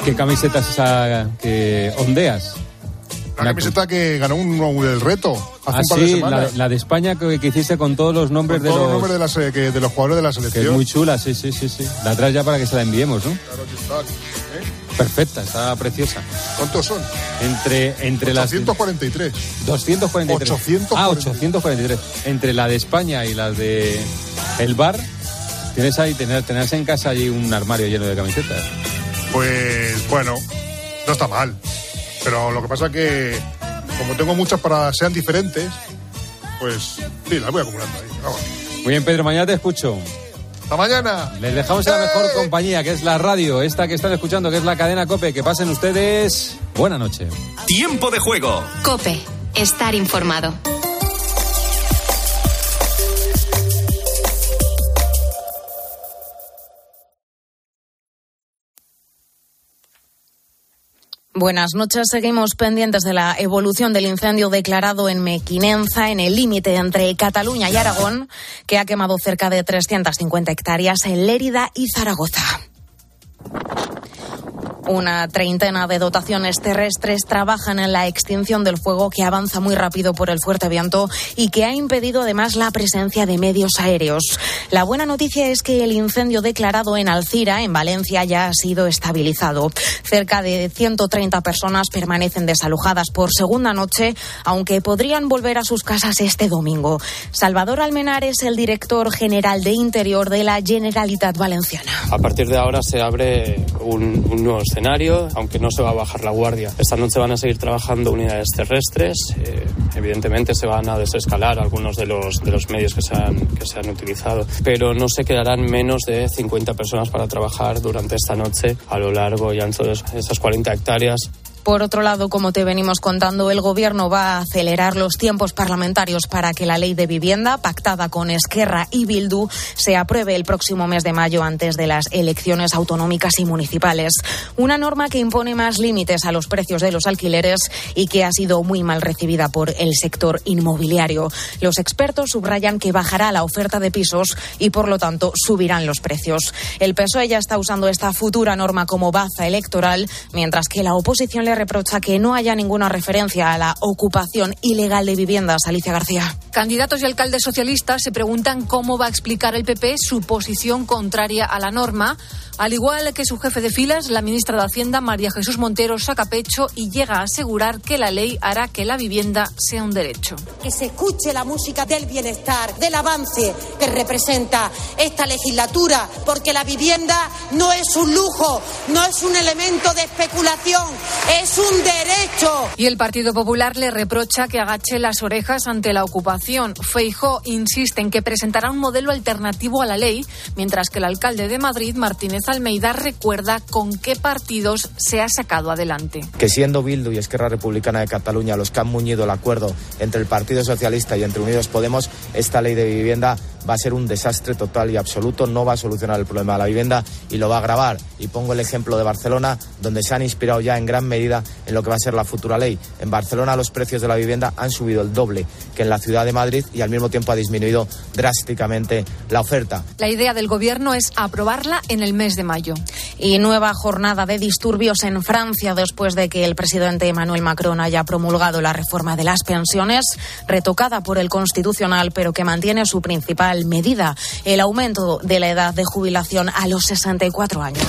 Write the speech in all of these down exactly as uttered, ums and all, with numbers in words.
¿Qué camiseta es esa que ondeas? La camiseta que ganó un, el reto hace ah, un par sí, de semanas. La, la de España que, que hiciste con todos los nombres con de todos los... los nombres de, las, que, de los jugadores de la selección. Que es muy chula, sí, sí, sí, sí. La traes ya para que se la enviemos, ¿no? Claro que está. ¿Eh? Perfecta, está preciosa. ¿Cuántos son? Entre, entre ochocientos cuarenta y tres. las... doscientos cuarenta y tres. ochocientos cuarenta y tres. Ah, ochocientos cuarenta y tres. Entre la de España y las de el bar, tienes ahí, tener, tenerse en casa allí un armario lleno de camisetas. Pues, bueno, no está mal. Pero lo que pasa es que, como tengo muchas para sean diferentes, pues sí, las voy acumulando ahí. Vamos. Muy bien, Pedro, mañana te escucho. ¡Hasta mañana! Les dejamos en la mejor compañía, que es la radio, esta que están escuchando, que es la cadena COPE. Que pasen ustedes buena noche. Tiempo de juego. COPE, estar informado. Buenas noches. Seguimos pendientes de la evolución del incendio declarado en Mequinenza, en el límite entre Cataluña y Aragón, que ha quemado cerca de trescientas cincuenta hectáreas en Lérida y Zaragoza. Una treintena de dotaciones terrestres trabajan en la extinción del fuego, que avanza muy rápido por el fuerte viento y que ha impedido además la presencia de medios aéreos. La buena noticia es que el incendio declarado en Alcira, en Valencia, ya ha sido estabilizado. Cerca de ciento treinta personas permanecen desalojadas por segunda noche, aunque podrían volver a sus casas este domingo. Salvador Almenar es el director general de Interior de la Generalitat Valenciana. A partir de ahora se abre un, un nuevo escenario, aunque no se va a bajar la guardia. Esta noche van a seguir trabajando unidades terrestres. Eh, evidentemente se van a desescalar algunos de los, de los medios que se, han, que se han utilizado, pero no se quedarán menos de cincuenta personas para trabajar durante esta noche a lo largo y ancho de esas cuarenta hectáreas. Por otro lado, como te venimos contando, el Gobierno va a acelerar los tiempos parlamentarios para que la ley de vivienda, pactada con Esquerra y Bildu, se apruebe el próximo mes de mayo antes de las elecciones autonómicas y municipales. Una norma que impone más límites a los precios de los alquileres y que ha sido muy mal recibida por el sector inmobiliario. Los expertos subrayan que bajará la oferta de pisos y, por lo tanto, subirán los precios. El P S O E ya está usando esta futura norma como baza electoral, mientras que la oposición le reprocha que no haya ninguna referencia a la ocupación ilegal de viviendas. Alicia García. Candidatos y alcaldes socialistas se preguntan cómo va a explicar el P P su posición contraria a la norma. Al igual que su jefe de filas, la ministra de Hacienda, María Jesús Montero, saca pecho y llega a asegurar que la ley hará que la vivienda sea un derecho. Que se escuche la música del bienestar, del avance que representa esta legislatura, porque la vivienda no es un lujo, no es un elemento de especulación, es un derecho. Y el Partido Popular le reprocha que agache las orejas ante la ocupación. Feijóo insiste en que presentará un modelo alternativo a la ley, mientras que el alcalde de Madrid, Martínez Almeida, recuerda con qué partidos se ha sacado adelante. Que siendo Bildu y Esquerra Republicana de Cataluña los que han muñido el acuerdo entre el Partido Socialista y entre Unidos Podemos, esta ley de vivienda va a ser un desastre total y absoluto, no va a solucionar el problema de la vivienda y lo va a agravar. Y pongo el ejemplo de Barcelona, donde se han inspirado ya en gran medida en lo que va a ser la futura ley. En Barcelona los precios de la vivienda han subido el doble que en la ciudad de Madrid y al mismo tiempo ha disminuido drásticamente la oferta. La idea del Gobierno es aprobarla en el mes de mayo. Y nueva jornada de disturbios en Francia después de que el presidente Emmanuel Macron haya promulgado la reforma de las pensiones, retocada por el Constitucional, pero que mantiene su principal medida, el aumento de la edad de jubilación a los sesenta y cuatro años.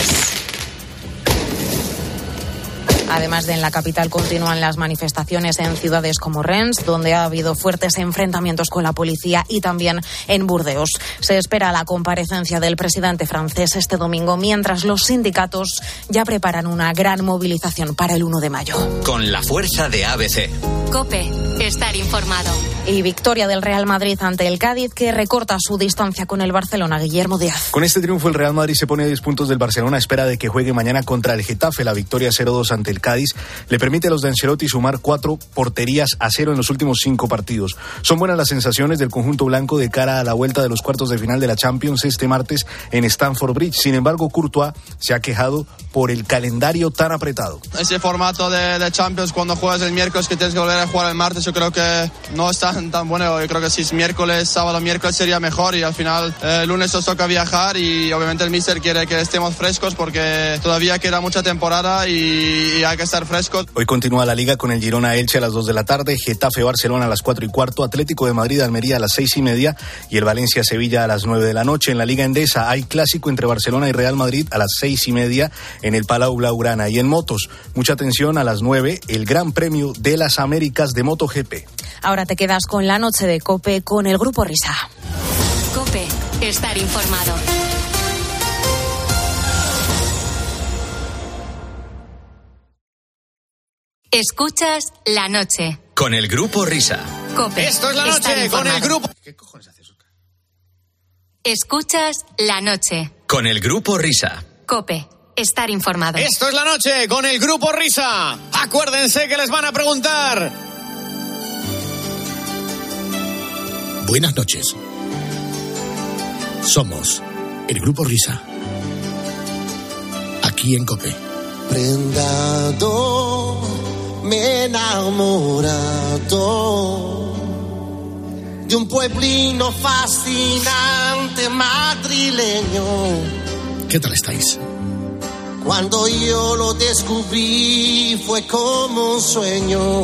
Además de en la capital, continúan las manifestaciones en ciudades como Rennes, donde ha habido fuertes enfrentamientos con la policía, y también en Burdeos. Se espera la comparecencia del presidente francés este domingo, mientras los sindicatos ya preparan una gran movilización para el uno de mayo. Con la fuerza de A B C. COPE, estar informado. Y victoria del Real Madrid ante el Cádiz, que recorta su distancia con el Barcelona. Guillermo Díaz. Con este triunfo el Real Madrid se pone a diez puntos del Barcelona a espera de que juegue mañana contra el Getafe. La victoria cero dos ante el del Cádiz, le permite a los de Ancelotti sumar cuatro porterías a cero en los últimos cinco partidos. Son buenas las sensaciones del conjunto blanco de cara a la vuelta de los cuartos de final de la Champions este martes en Stamford Bridge. Sin embargo, Courtois se ha quejado por el calendario tan apretado. Ese formato de, de Champions, cuando juegas el miércoles que tienes que volver a jugar el martes, yo creo que no es tan, tan bueno. Yo creo que si es miércoles, sábado, miércoles sería mejor, y al final eh, el lunes nos toca viajar, y obviamente el míster quiere que estemos frescos porque todavía queda mucha temporada y, y hay que estar frescos. Hoy continúa la Liga con el Girona Elche a las dos de la tarde, Getafe Barcelona a las cuatro y cuarto, Atlético de Madrid Almería a las seis y media y el Valencia Sevilla a las nueve de la noche. En la Liga Endesa hay clásico entre Barcelona y Real Madrid a las seis y media en el Palau Blaugrana. Y en motos, mucha atención, a las nueve, el Gran Premio de las Américas de MotoGP. Ahora te quedas con la noche de COPE con el Grupo Risa. COPE, estar informado. Escuchas La Noche. Con el Grupo Risa. COPE. Esto es La Noche con el Grupo... ¿Qué cojones haces, Oscar? Escuchas La Noche. Con el Grupo Risa. COPE. Estar informado. Esto es La Noche con el Grupo Risa. Acuérdense que les van a preguntar. Buenas noches. Somos el Grupo Risa. Aquí en COPE. Prendado, me he enamorado de un pueblino fascinante madrileño. ¿Qué tal estáis? Cuando yo lo descubrí fue como un sueño.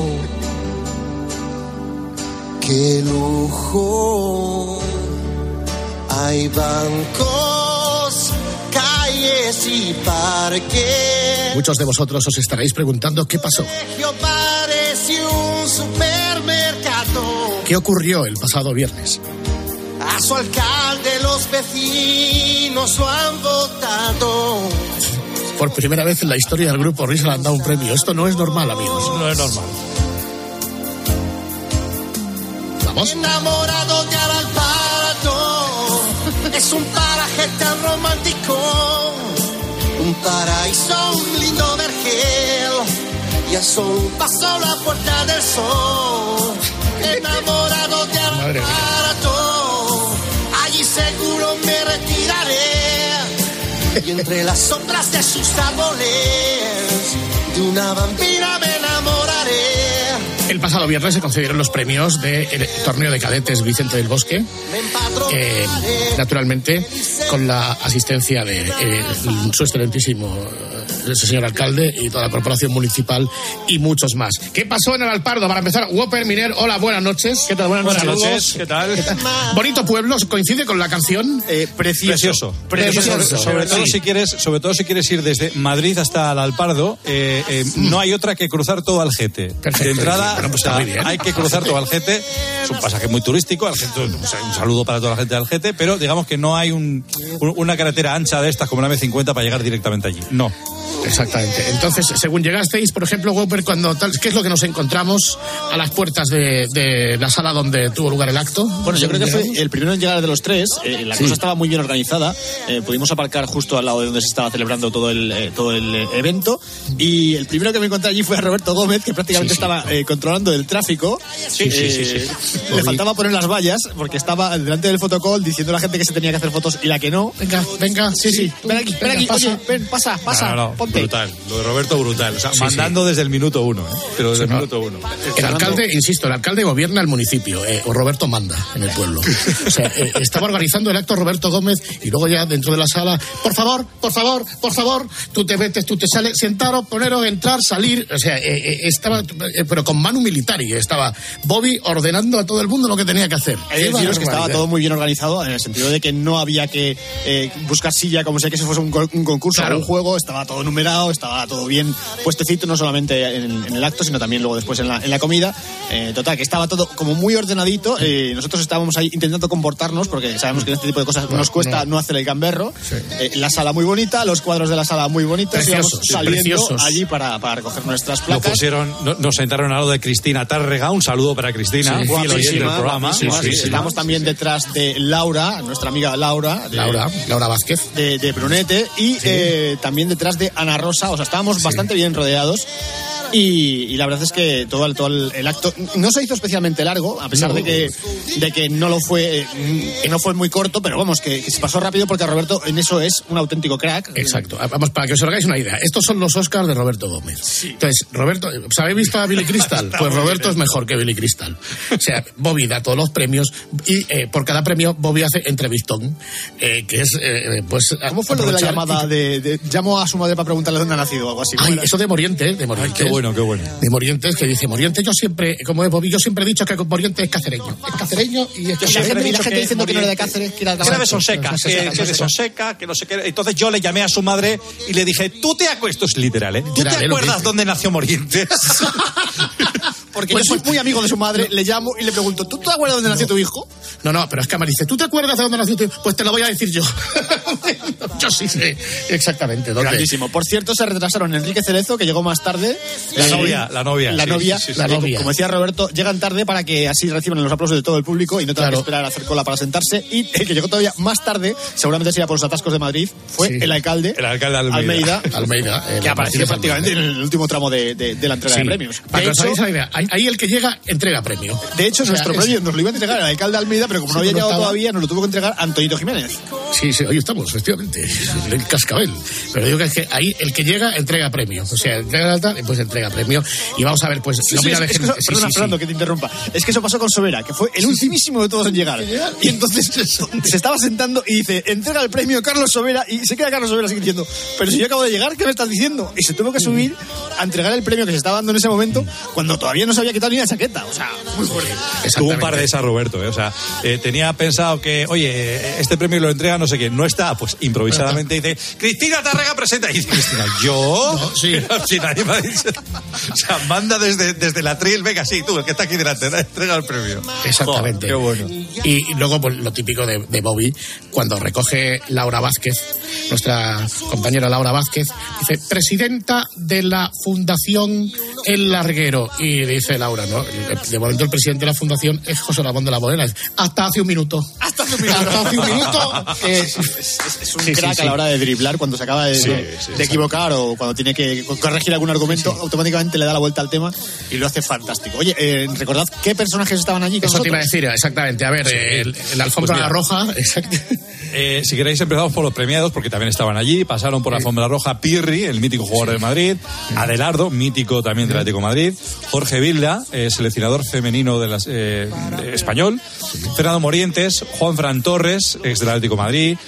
¡Qué lujo! Hay bancos, calles y parques. Muchos de vosotros os estaréis preguntando qué pasó. Parece un supermercado. ¿Qué ocurrió el pasado viernes? A su alcalde los vecinos lo han votado. Por primera vez en la historia del Grupo Risa le han dado un premio. Esto no es normal, amigos. No es normal. ¿Vamos? Enamorado de Alalpardo. Es un paraje tan romántico. Un paraíso, un lindo vergel. Y a solo paso la puerta del sol. Enamorado de Alalpardo. Allí seguro me retiraré. Y entre las sombras de sus árboles, de una vampira me enamoraré. El pasado viernes se concedieron los premios del torneo de cadetes Vicente del Bosque, eh, naturalmente con la asistencia de eh, su excelentísimo el señor alcalde y toda la corporación municipal y muchos más. ¿Qué pasó en el Alpardo? Para empezar, Whopper Miner, hola, buenas noches. ¿Qué tal? Buenas, buenas noches. ¿Qué tal? ¿Qué tal? Bonito pueblo, ¿coincide con la canción? Eh, precioso. Precioso. precioso. Sobre, sobre, todo sí. si quieres, sobre todo si quieres ir desde Madrid hasta el Alpardo, eh, eh, no hay otra que cruzar todo Algete. Perfecto. De entrada, bueno, pues o sea, hay que cruzar todo Algete. Es un pasaje muy turístico. Algete, o sea, un saludo para toda la gente de Algete, pero digamos que no hay un, un, una carretera ancha de estas como la eme cincuenta para llegar directamente allí. No. Exactamente. Entonces, según llegasteis, por ejemplo, Whopper, cuando tal, ¿qué es lo que nos encontramos a las puertas de, de la sala donde tuvo lugar el acto? Bueno, yo creo que fue el primero en llegar de los tres. Eh, la sí. cosa estaba muy bien organizada. Eh, pudimos aparcar justo al lado de donde se estaba celebrando todo el eh, todo el eh, evento. Y el primero que me encontré allí fue a Roberto Gómez, que prácticamente sí, sí. estaba eh, controlando el tráfico. Sí, eh, sí, sí, sí, sí. Le faltaba poner las vallas porque estaba delante del fotocall diciendo a la gente que se tenía que hacer fotos y la que no. Venga, venga, sí, sí. Tú, ven aquí, ven aquí. Pasa. Oye, ven, pasa, pasa. No, no, no, ponte. Brutal. Lo de Roberto, brutal. O sea, sí, mandando sí. desde el minuto uno, ¿eh? Pero desde sí, el no. minuto uno. El alcalde, insisto, el alcalde gobierna el municipio, eh, o Roberto manda en el pueblo. O sea, eh, estaba organizando el acto Roberto Gómez y luego ya dentro de la sala, por favor, por favor, por favor, tú te metes, tú te sales, sentaros, poneros, entrar, salir. O sea, eh, eh, estaba, eh, pero con manu militari, estaba Bobby ordenando a todo el mundo lo que tenía que hacer. Hay que deciros que estaba todo muy bien organizado en el sentido de que no había que eh, buscar silla como si que se fuese un, un concurso claro. o un juego, estaba todo numerado, estaba todo bien puestecito, no solamente en, en el acto, sino también luego después en la, en la comida. Eh, total, que estaba todo como muy ordenadito. Eh, nosotros estábamos ahí intentando comportarnos porque sabemos que en este tipo de cosas nos cuesta no, no hacer el gamberro. Sí. Eh, la sala muy bonita, los cuadros de la sala muy bonitos. Preciosos, saliendo preciosos. allí para, para recoger nuestras placas. Nos pusieron, no, nos sentaron al lado de, Cristina Tárrega, un saludo para Cristina, Sí, fiel oyente del programa. guapísima, Sí, sí, sí, Estamos también detrás de Laura, nuestra amiga Laura. De, Laura, Laura Vázquez. De, de Brunete. Y Sí. eh, también detrás de Ana Rosa. O sea, estábamos bastante bien rodeados. Y, y la verdad es que todo, el, todo el, el acto no se hizo especialmente largo, a pesar No. de que de que no lo fue, eh, que no fue muy corto, pero vamos, que, que se pasó rápido porque Roberto en eso es un auténtico crack. Exacto. Vamos, para que os hagáis una idea. Estos son los Oscars de Roberto Gómez. Entonces, Roberto, ¿os habéis visto a Billy Crystal? Pues Roberto es mejor que Billy Crystal. O sea, Bobby da todos los premios y eh, por cada premio Bobby hace entrevistón, eh, que es, eh, pues... ¿Cómo fue lo de la aprovechar llamada y- de, de llamo a su madre para preguntarle dónde ha nacido o algo así? ¿Cómo Ay, era? eso de Morientes, de Morientes. Qué bueno, qué bueno. De Morientes, que dice, Morientes, yo siempre, como es Bobby, yo siempre he dicho que Morientes es cacereño. Es cacereño y es Yo siempre cacereño. vi la gente diciendo que no era de Cáceres, que era de Que era de Sonseca. Sonseca, que, que de Sonseca, que no sé qué. Entonces yo le llamé a su madre y le dije, tú te acuerdas, esto es literal, ¿eh? ¿Tú Literal, te ¿eh? Lo que acuerdas dice. dónde nació Morientes? Porque Pues yo soy sí. muy amigo de su madre, le llamo y le pregunto, ¿tú te acuerdas dónde nació tu hijo? No, no, pero es que Amar dice, ¿tú te acuerdas de dónde nació tu hijo? Pues te lo voy a decir yo. Yo sí sé exactamente dónde. Grandísimo. Por cierto, se retrasaron Enrique Cerezo, que llegó más tarde. La Eh, novia, la novia. La sí, novia, sí, sí, sí. la eh, novia. como decía Roberto, llegan tarde para que así reciban los aplausos de todo el público y no tengan Claro. que esperar a hacer cola para sentarse. Y el que llegó todavía más tarde, seguramente sería por los atascos de Madrid, fue Sí. el alcalde, El alcalde Almeida. Almeida. eh, que la apareció Martínez prácticamente Almeida. en el último tramo de, de- de la entrega Sí. de premios. Para De que os hecho, hagáis una idea, ahí, ahí el que llega entrega premio. de hecho, O sea, nuestro es- premio nos lo iba a entregar el alcalde Almeida, pero como no Sí, había pero llegado estaba- todavía, nos lo tuvo que entregar Antonito Jiménez. Sí, sí, hoy estamos, efectivamente, en el cascabel. Pero digo que es que ahí el que llega entrega premio. O sea, entrega alta, pues entrega premio. Y vamos a ver, pues... Sí, no, sí, mira, es- es que dejen- eso- sí, perdona, sí, sí. Fernando, que te interrumpa. Es que eso pasó con Sobera, que fue el ultimísimo de todos en llegar. Y entonces se estaba sentando y dice, entrega el premio Carlos Sobera, y se queda Carlos Sobera así diciendo, pero si yo acabo de llegar, ¿qué me estás diciendo? Y se tuvo que subir a entregar el premio que se estaba dando en ese momento, cuando todavía no se había quitado ni la chaqueta. O sea, muy fuerte. Tuvo un par de esas, Roberto. ¿eh? O sea, eh, tenía pensado que, oye, este premio lo entrega no sé quién. No está, pues improvisadamente dice, Cristina Tárrega presenta. Y dice, Cristina, ¿yo? No, sí. Pero si nadie me ha dicho. O sea, manda desde, desde la atril, venga, sí, tú, el que está aquí delante, entrega el premio. Exactamente. Joder, qué bueno. Y, y luego, pues, lo típico de, de Bobby, cuando recoge Laura Vázquez, nuestra compañera Laura Vázquez, dice, presidenta de la Fundación El Larguero. Y dice Laura, ¿no? De momento el presidente de la fundación es José Ramón de la Morena. Hasta hace un minuto. Hasta hace un minuto. Hasta hace un minuto. Eh, es, es- es un Sí, sí, crack sí. a la hora de driblar cuando se acaba de, Sí, de- sí, de equivocar o cuando tiene que corregir algún argumento, automáticamente le da la vuelta al tema y lo hace fantástico. Oye, eh, recordad qué personajes estaban allí con Eso te iba a nosotros. decir, exactamente. A ver, el, el alfombra Pues mira. roja, exacto. Eh, si queréis empezamos por los premiados, porque también estaban allí, pasaron por la alfombra roja Pirri, el mítico jugador del Madrid, Adelardo, mítico también del Atlético de Madrid, Jorge Vilda, eh, seleccionador femenino de las, eh, de español, Fernando Morientes, Juan Fran Torres, ex del Atlético de Madrid,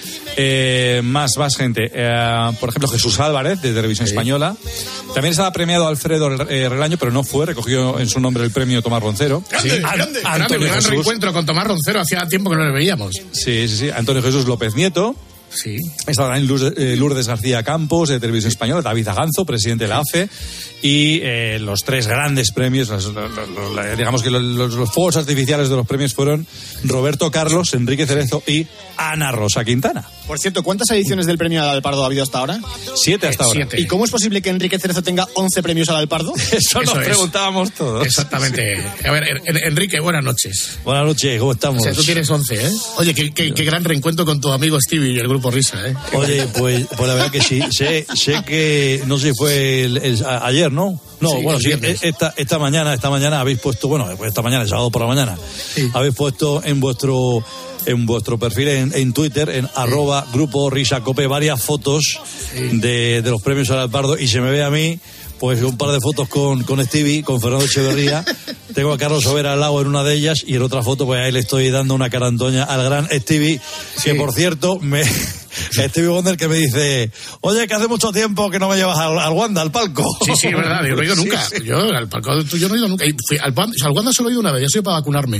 eh, más, más gente, eh, por ejemplo Jesús Álvarez, de Televisión Española, también estaba premiado Alfredo eh, Relaño, pero no fue, recogió en su nombre el premio Tomás Roncero. Sí. An- Grande, Antonio grande, gran Jesús. reencuentro con Tomás Roncero, hacía tiempo que no le veíamos. Sí, sí, sí, Antonio Jesús López Nieto. Sí. Estaba también Lourdes, eh, Lourdes García Campos, de Televisión Española, David Aganzo, presidente de la A F E, y eh, los tres grandes premios, los, los- los- los- digamos que los, los- los fuegos artificiales de los premios fueron Roberto Carlos, Enrique Cerezo y Ana Rosa Quintana. Por cierto, ¿cuántas ediciones del premio al Pardo ha habido hasta ahora? Siete hasta ahora. Siete. ¿Y cómo es posible que Enrique Cerezo tenga once premios al Pardo? Eso nos Eso es. preguntábamos todos. Exactamente. A ver, En- En- Enrique, buenas noches. Buenas noches, ¿cómo O estamos? sea, tú tienes once, ¿eh? Oye, qué, qué- qué gran reencuentro con tu amigo Stevie y el grupo Risa, ¿eh? Oye, pues, pues la verdad que sí. Sé, sé que, no sé si fue el- el- a- ayer, ¿no? No, Sí, bueno, el sí, viernes. esta, esta mañana, esta mañana habéis puesto, bueno, esta mañana, el sábado por la mañana, Sí. habéis puesto en vuestro en vuestro perfil en, en Twitter, en arroba grupo Risa Cope, varias fotos de, de los premios al Pardo, y se me ve a mí, pues un par de fotos con, con Stevie, con Fernando Echeverría. Tengo a Carlos Sobera al lado en una de ellas, y en otra foto, pues ahí le estoy dando una carantoña al gran Stevie, que por cierto, me Stevie Wonder, que me dice, oye, que hace mucho tiempo que no me llevas al, al Wanda, al palco. Sí, sí, es verdad, yo no he ido Sí, nunca. sí. Yo al palco tuyo no he ido nunca. Y fui al, Wanda- al Wanda solo he ido una vez, yo soy para vacunarme.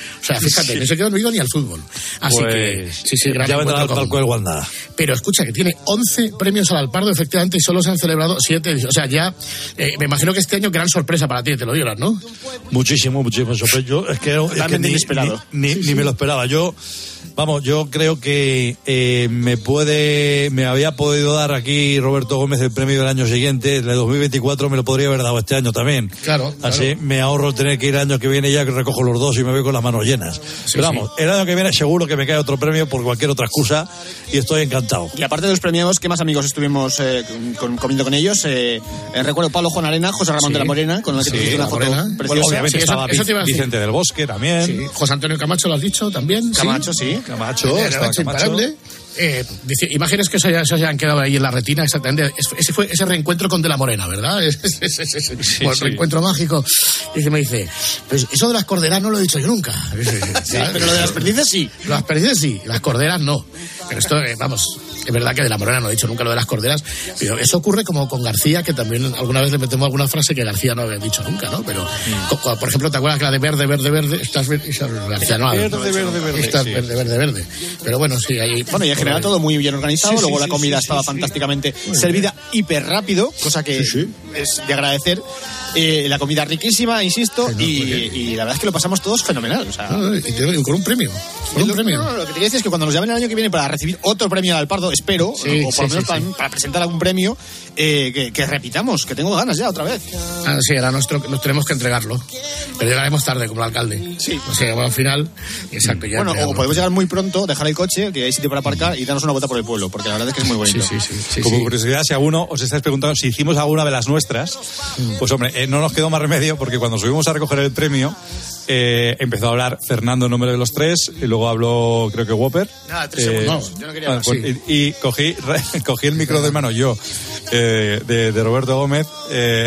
O sea, fíjate, sí. no se quedó no ni al fútbol. Así pues, que, sí, sí, gran ya vendrá encuentro al palco del Wanda. Pero escucha, que tiene once premios al Alpardo, efectivamente, y solo se han celebrado siete ediciones. O sea, ya, eh, me imagino que este año gran sorpresa para ti, te lo digas, ¿no? Muchísimo, muchísimo sorpresa. Yo es que, es que ni, inesperado. Ni, ni, sí, ni sí. me lo esperaba. Yo, vamos, yo creo que eh, me puede, me había podido dar aquí Roberto Gómez el premio del año siguiente, el de dos mil veinticuatro me lo podría haber dado este año también. Claro. Así claro. me ahorro tener que ir el año que viene ya que recojo los dos y me voy con las manos llenas. Sí, Pero vamos, sí. el año que viene seguro que me cae otro premio por cualquier otra excusa y estoy encantado. Y aparte de los premiados, ¿qué más amigos estuvimos eh, con, comiendo con ellos? Eh, eh, recuerdo Pablo Juan Arena, José Ramón Sí. de la Morena, con el que Sí, tuviste una la foto Morena. preciosa. Bueno, obviamente Sí, eso- estaba eso te iba a decir. Vicente del Bosque también. Sí. José Antonio Camacho, lo has dicho también. Camacho, sí. Camacho, Era estaba Camacho. imparable. Eh, dice, imágenes que se, haya, se hayan quedado ahí en la retina, exactamente. Es- Ese fue ese reencuentro con De la Morena, ¿verdad? Ese, ese, ese, ese, Sí, bueno, sí. reencuentro mágico. Y me dice, pues eso de las corderas no lo he dicho yo nunca. Sí, pero lo de las perdices sí. Las perdices sí, las corderas no. Pero esto, eh, vamos, es verdad que De la Morena no he dicho nunca lo de las corderas. Pero eso ocurre como con García, que también alguna vez le metemos alguna frase que García no había dicho nunca, ¿no? Pero, Mm. co- co- por ejemplo, ¿te acuerdas que la de verde, verde, verde? Estás verde, esa García no habla. Verde, verde, verde, Estás sí. verde, verde, verde. Pero bueno, sí, ahí. Bueno, y en general todo muy bien organizado, Sí, sí, luego la sí, comida sí, estaba sí, fantásticamente servida, hiper rápido, cosa que Sí, sí. es de agradecer. Eh, la comida riquísima, insisto, Sí, no, y, muy bien. y la verdad es que lo pasamos todos fenomenal. O sea, Ah, y te- y con un premio. Con un lo, premio. no, no, lo que te quiero decir es que cuando nos llamen el año que viene para recibir otro premio al Alpardo, espero, Sí, o por sí, lo menos sí, para, sí. para presentar algún premio, eh, que, que repitamos, que tengo ganas ya otra vez. Ah, sí, era nuestro, nos tenemos que entregarlo. Pero llegaremos tarde, como el alcalde. Sí. O sea, bueno, al final, exacto, ya. Bueno, o entregamos. podemos llegar muy pronto, dejar el coche, que hay sitio para aparcar, y darnos una vuelta por el pueblo, porque la verdad es que es muy bonito. Sí, sí, sí. sí, Como sí. curiosidad, si alguno os estáis preguntando si hicimos alguna de las nuestras, pues hombre, eh, no nos quedó más remedio porque cuando subimos a recoger el premio, eh, empezó a hablar Fernando en nombre de los tres, y luego habló, creo que Whopper. Nada, tres Eh, segundos. Yo no quería ah, hablar. pues, Sí. y, y cogí, cogí el micro de mano yo, eh, de, de Roberto Gómez, eh,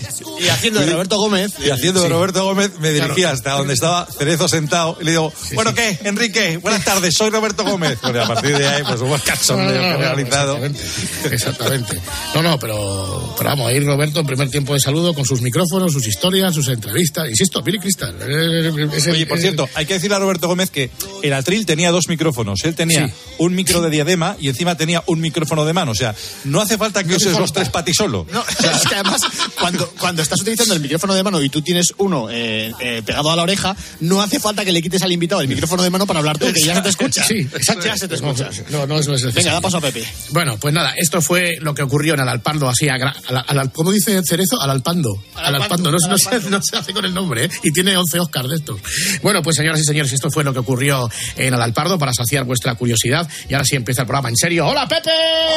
Y haciendo de Roberto Gómez. y haciendo de Sí. Roberto Gómez me dirigí Claro. hasta donde estaba Cerezo sentado y le digo, bueno, sí. ¿qué, Enrique? Buenas tardes, soy Roberto Gómez. Bueno, y a partir de ahí, pues hubo cachondeo No, no, no, generalizado. Exactamente, exactamente. No, no, pero, pero vamos, ahí Roberto, en primer tiempo de saludo, con sus micrófonos, sus historias, sus entrevistas. Insisto, Billy Crystal. eh, es el- Oye, por eh, cierto, hay que decirle a Roberto Gómez que el atril tenía dos micrófonos. Él tenía Sí. un micro de diadema y encima tenía un micrófono de mano. O sea, no hace falta que No hace uses los falta. tres para ti solo. No, es que además, cuando, cuando estás utilizando el micrófono de mano y tú tienes uno eh, eh, pegado a la oreja, no hace falta que le quites al invitado el micrófono de mano para hablar tú, que ya se te escucha. Sí, exacto. Ya se te escucha. No, no, no es necesario. Venga, da paso a Pepe. Bueno, pues nada, esto fue lo que ocurrió en el Alpardo, así, a, gra- a la- a la- ¿cómo dice Cerezo? Al Alpando. Al Alpando, no, no se, no se hace con el nombre, ¿eh? Y tiene once Oscars de estos. Bueno, pues señoras y señores, esto fue lo que ocurrió en el Alpardo para saciar vuestra curiosidad. Y ahora sí empieza el programa en serio. ¡Hola, Pepe!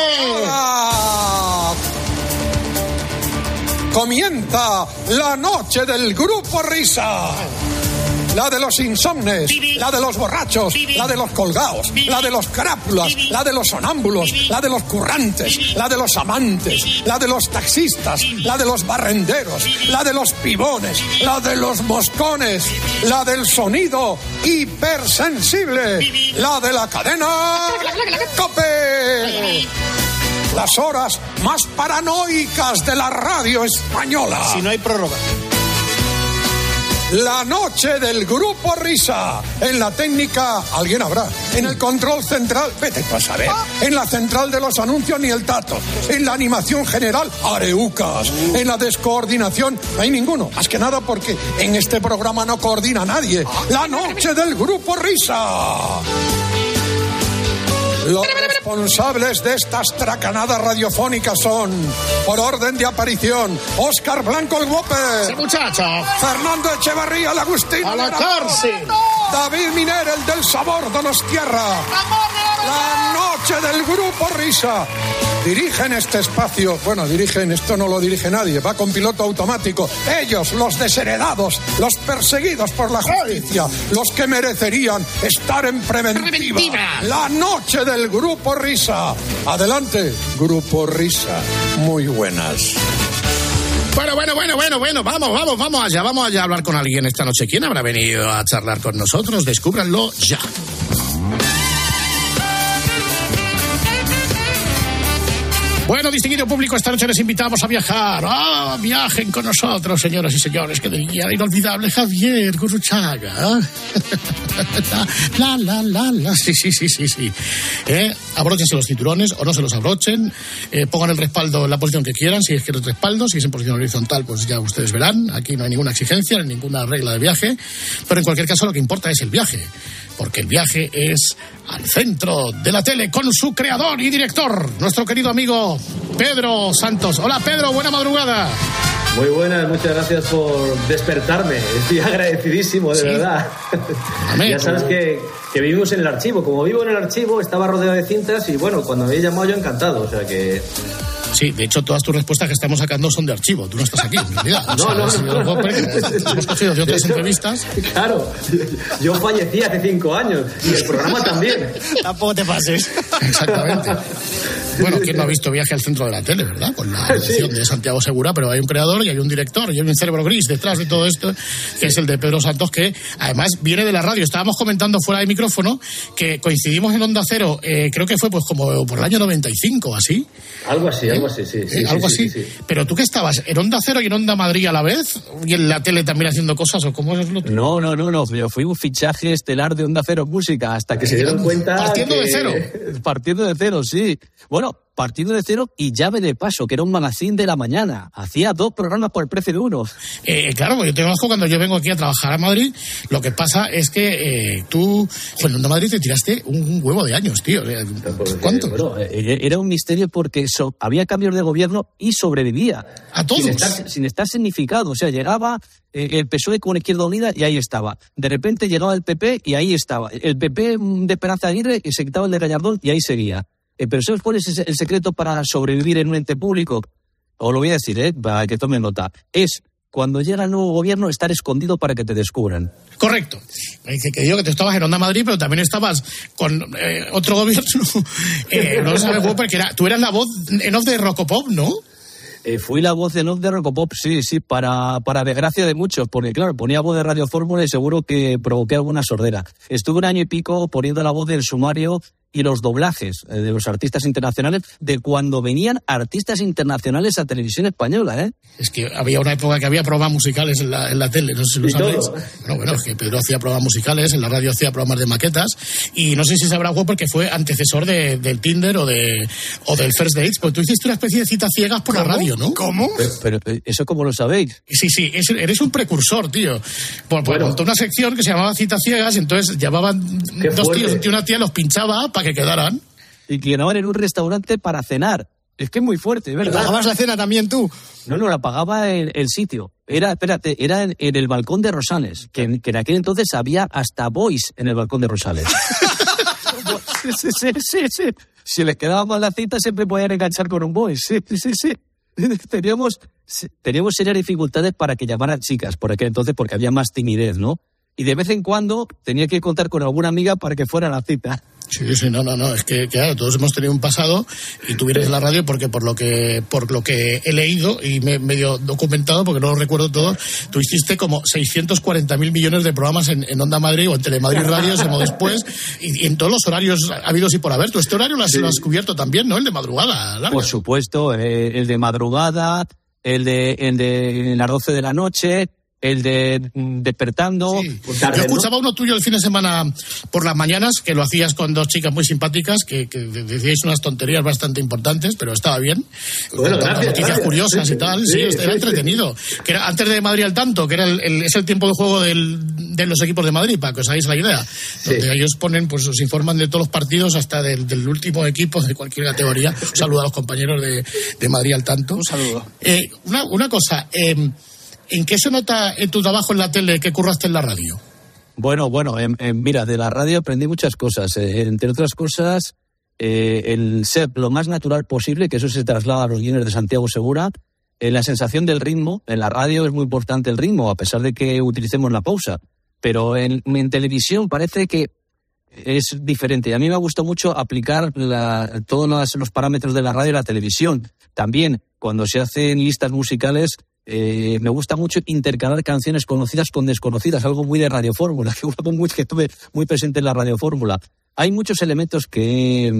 Comienza la noche del Grupo Risa. La de los insomnes, la de los borrachos, la de los colgados, la de los crápulas, la de los sonámbulos, la de los currantes, la de los amantes, la de los taxistas, la de los barrenderos, la de los pibones, la de los moscones, la del sonido hipersensible, la de la cadena COPE. Las horas más paranoicas de la radio española. Si no hay prórroga. La noche del Grupo Risa. En la técnica, alguien habrá. En el control central, vete tú a saber. En la central de los anuncios, ni el tato. En la animación general, areucas. En la descoordinación, no hay ninguno. Más que nada porque en este programa no coordina nadie. La noche del Grupo Risa. Los responsables de estas tracanadas radiofónicas son, por orden de aparición, Óscar Blanco el Whopper. ¡Ese muchacho! Fernando Echevarría el Agustín. ¡A la cárcel! David Miner el del Sabor Donostierra. La noche del Grupo Risa. Dirigen este espacio, bueno, dirigen, esto no lo dirige nadie, va con piloto automático. Ellos, los desheredados, los perseguidos por la justicia, los que merecerían estar en preventiva. Preventiva. La noche del Grupo Risa. Adelante, Grupo Risa. Muy buenas. Bueno, bueno, bueno, bueno, bueno, vamos, vamos, vamos allá, vamos allá a hablar con alguien esta noche. ¿Quién habrá venido a charlar con nosotros? Descúbranlo ya. Bueno, distinguido público, esta noche les invitamos a viajar. ¡Ah, viajen con nosotros, señoras y señores! Que diría el inolvidable Javier Gurruchaga. La, la, la, la. Sí, sí, sí, sí, sí. Eh, abróchense los cinturones o no se los abrochen. Eh, pongan el respaldo en la posición que quieran, si es que el respaldo. Si es en posición horizontal, pues ya ustedes verán. Aquí no hay ninguna exigencia, ni ninguna regla de viaje. Pero en cualquier caso, lo que importa es el viaje. Porque el viaje es al centro de la tele con su creador y director, nuestro querido amigo Pedro Santos. Hola, Pedro, buena madrugada. Muy buenas, muchas gracias por despertarme. Estoy agradecidísimo, de ¿Sí? verdad. Amén. Ya sabes que, que vivimos en el archivo. Como vivo en el archivo, estaba rodeado de cintas y bueno, cuando me habéis llamado yo encantado. O sea que... Sí, de hecho, todas tus respuestas que estamos sacando son de archivo. Tú no estás aquí, en realidad. O sea, no, no, no, no. Hemos cogido de otras de hecho, entrevistas. Claro, yo fallecí hace cinco años y el programa también. Tampoco te pases. Exactamente. Bueno, ¿quién no ha visto Viaje al centro de la tele, verdad? Con la dirección sí. de Santiago Segura, pero hay un creador y hay un director y hay un cerebro gris detrás de todo esto, que es el de Pedro Santos, que además viene de la radio. Estábamos comentando fuera de micrófono que coincidimos en Onda Cero, eh, creo que fue pues como por el año noventa y cinco, así. Algo así, ¿Eh? algo así, sí. sí, eh, sí algo sí, así. Sí, sí. Pero tú, ¿qué estabas? ¿En Onda Cero y en Onda Madrid a la vez? ¿Y en la tele también haciendo cosas? ¿O cómo es lo tuyo? No, no, no, no. Yo fui un fichaje estelar de Onda Cero Música hasta que, que se dieron cuenta. Partiendo que... de cero. Partiendo de cero, sí. Bueno, partiendo de cero y llave de paso, que era un magazine de la mañana. Hacía dos programas por el precio de uno. Eh, claro, pues yo te conozco cuando yo vengo aquí a trabajar a Madrid. Lo que pasa es que eh, tú, bueno, en Madrid te tiraste un huevo de años, tío. ¿Cuánto? Bueno, era un misterio porque so, había cambios de gobierno y sobrevivía. ¿A todos? Sin estar, sin estar significado. O sea, llegaba eh, el P S O E con Izquierda Unida y ahí estaba. De repente llegaba el P P y ahí estaba. El P P de Esperanza Aguirre y se quitaba el de Gallardón y ahí seguía. Eh, pero ¿sabes cuál es el secreto para sobrevivir en un ente público? Os lo voy a decir, ¿eh? Para que tomen nota. Es, cuando llega el nuevo gobierno, estar escondido para que te descubran. Correcto. Que, que digo que tú estabas en Onda Madrid, pero también estabas con eh, otro gobierno. eh, no lo sabes, porque era, tú eras la voz en off de Rocopop, ¿no? Eh, fui la voz en off de Rocopop, sí, sí, para, para desgracia de muchos, porque claro, ponía voz de Radio Fórmula y seguro que provoqué alguna sordera. Estuve un año y pico poniendo la voz del sumario y los doblajes eh, de los artistas internacionales, de cuando venían artistas internacionales a Televisión Española, ¿eh? Es que había una época que había programas musicales en la, en la tele, no sé si lo sabéis. Bueno, bueno, es que Pedro hacía programas musicales, en la radio hacía programas de maquetas, y no sé si sabrá Whopper que fue antecesor de, del Tinder o de o del First Dates, porque tú hiciste una especie de citas ciegas por ¿Cómo? la radio, ¿no? ¿Cómo? Pero, pero ¿eso cómo lo sabéis? Sí, sí, es, eres un precursor, tío. Por, por bueno. montó una sección que se llamaba Citas Ciegas, y entonces llamaban Qué dos fuerte. tíos y una tía, los pinchaba para que quedaran. Y que quedaban en un restaurante para cenar. Es que es muy fuerte, ¿verdad? ¿Pagabas la cena también tú? No, no, la pagaba el, el sitio. Era, espérate, era en, en el balcón de Rosales, que, que en aquel entonces había hasta boys en el balcón de Rosales. sí, sí, sí, sí, sí. Si les quedaba mal la cita, siempre podían enganchar con un boy. Sí, sí, sí. Teníamos, teníamos serias dificultades para que llamaran chicas por aquel entonces, porque había más timidez, ¿no? Y de vez en cuando tenía que contar con alguna amiga para que fuera a la cita. Sí, sí, no, no, no, es que claro, todos hemos tenido un pasado y tú vienes en la radio porque por lo que por lo que he leído y me medio documentado, porque no lo recuerdo todo, tú hiciste como seiscientos cuarenta mil millones de programas en, en Onda Madrid o en Telemadrid Radio, como después, y, y en todos los horarios habidos y por haber. Tú este horario lo has, sí. lo has cubierto también, ¿no? El de madrugada. Larga. Por supuesto, eh, el de madrugada, el de, el de las doce de la noche, el de mm, despertando. Sí. Tarde, Yo escuchaba ¿no? uno tuyo el fin de semana por las mañanas, que lo hacías con dos chicas muy simpáticas, que, que decíais unas tonterías bastante importantes, pero estaba bien. Bueno, gracias, noticias gracias. curiosas sí, y tal. Sí, sí, sí era sí, entretenido. Sí. Que era antes de Madrid al tanto, que era el, el, es el tiempo de juego del, de los equipos de Madrid, para que os hagáis la idea. Sí. Donde ellos ponen, pues os informan de todos los partidos, hasta del, del último equipo de cualquier categoría. Un saludo a los compañeros de, de Madrid al tanto. Un saludo. Eh, una, una cosa, eh, ¿en qué se nota en tu trabajo en la tele que curraste en la radio? Bueno, bueno, eh, eh, mira, de la radio aprendí muchas cosas. Eh, entre otras cosas, eh, el ser lo más natural posible, que eso se traslada a los guiones de Santiago Segura. Eh, la sensación del ritmo. En la radio es muy importante el ritmo, a pesar de que utilicemos la pausa. Pero en, en televisión parece que es diferente. A mí me ha gustado mucho aplicar la, todos los, los parámetros de la radio y la televisión. También, cuando se hacen listas musicales, Eh, me gusta mucho intercalar canciones conocidas con desconocidas, algo muy de Radio Fórmula, que estuve muy presente en la Radio Fórmula. Hay muchos elementos que,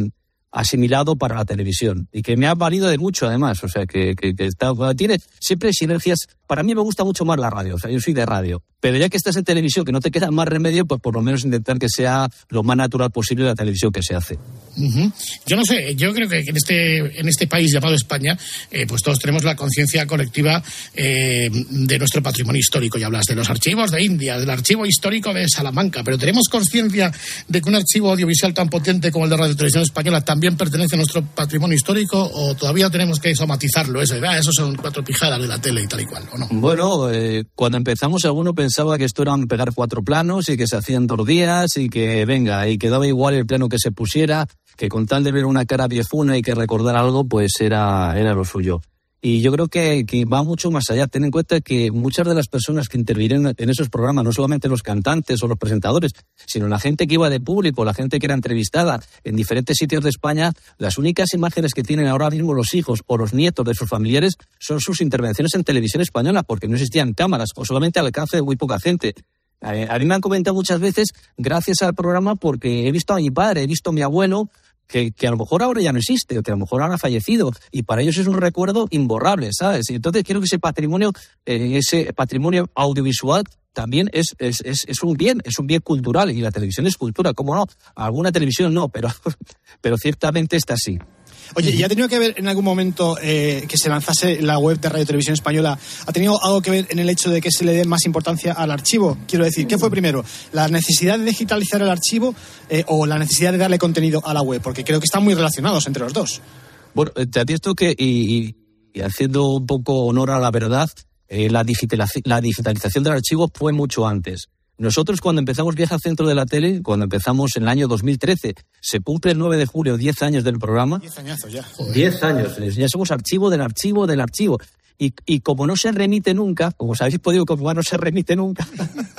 asimilado para la televisión y que me ha valido de mucho además, o sea que, que, que está, tiene siempre sinergias. Para mí me gusta mucho más la radio, o sea, yo soy de radio, pero ya que estás en televisión, que no te queda más remedio, pues por lo menos intentar que sea lo más natural posible la televisión que se hace. Uh-huh. Yo no sé, yo creo que en este en este país llamado España, eh, pues todos tenemos la conciencia colectiva eh, de nuestro patrimonio histórico. Ya hablas de los archivos de India, del archivo histórico de Salamanca, pero tenemos conciencia de que un archivo audiovisual tan potente como el de Radio Televisión Española también pertenece a nuestro patrimonio histórico, o todavía tenemos que somatizarlo, eso, ah, eso son cuatro pijadas de la tele y tal y cual, ¿o no? Bueno, eh, cuando empezamos alguno pensaba que esto eran pegar cuatro planos y que se hacían todos los días y que venga, y que daba igual el plano que se pusiera, que con tal de ver una cara viejuna y que recordar algo, pues era, era lo suyo. Y yo creo que, que va mucho más allá. Ten en cuenta que muchas de las personas que intervienen en esos programas, no solamente los cantantes o los presentadores, sino la gente que iba de público, la gente que era entrevistada en diferentes sitios de España, las únicas imágenes que tienen ahora mismo los hijos o los nietos de sus familiares son sus intervenciones en televisión española, porque no existían cámaras o solamente al alcance de muy poca gente. A mí me han comentado muchas veces, gracias al programa, porque he visto a mi padre, he visto a mi abuelo, Que, que a lo mejor ahora ya no existe, o que a lo mejor ahora ha fallecido, y para ellos es un recuerdo imborrable, ¿sabes? Y entonces quiero que ese patrimonio, eh, ese patrimonio audiovisual también es, es, es, es un bien, es un bien cultural, y la televisión es cultura, ¿cómo no? Alguna televisión no, pero, pero ciertamente está así. Oye, ¿y ha tenido que ver en algún momento eh, que se lanzase la web de Radio Televisión Española? ¿Ha tenido algo que ver en el hecho de que se le dé más importancia al archivo? Quiero decir, ¿qué fue primero? ¿La necesidad de digitalizar el archivo eh, o la necesidad de darle contenido a la web? Porque creo que están muy relacionados entre los dos. Bueno, te atiendo que, y, y haciendo un poco honor a la verdad, eh, la, digitaliz- la digitalización del archivo fue mucho antes. Nosotros cuando empezamos Viaje al Centro de la Tele, cuando empezamos en el año dos mil trece, se cumple el nueve de julio, diez años del programa. Diez añazos ya. Diez años. Ya somos archivo del archivo del archivo. Y, y como no se remite nunca, como os habéis podido comprobar, no se remite nunca.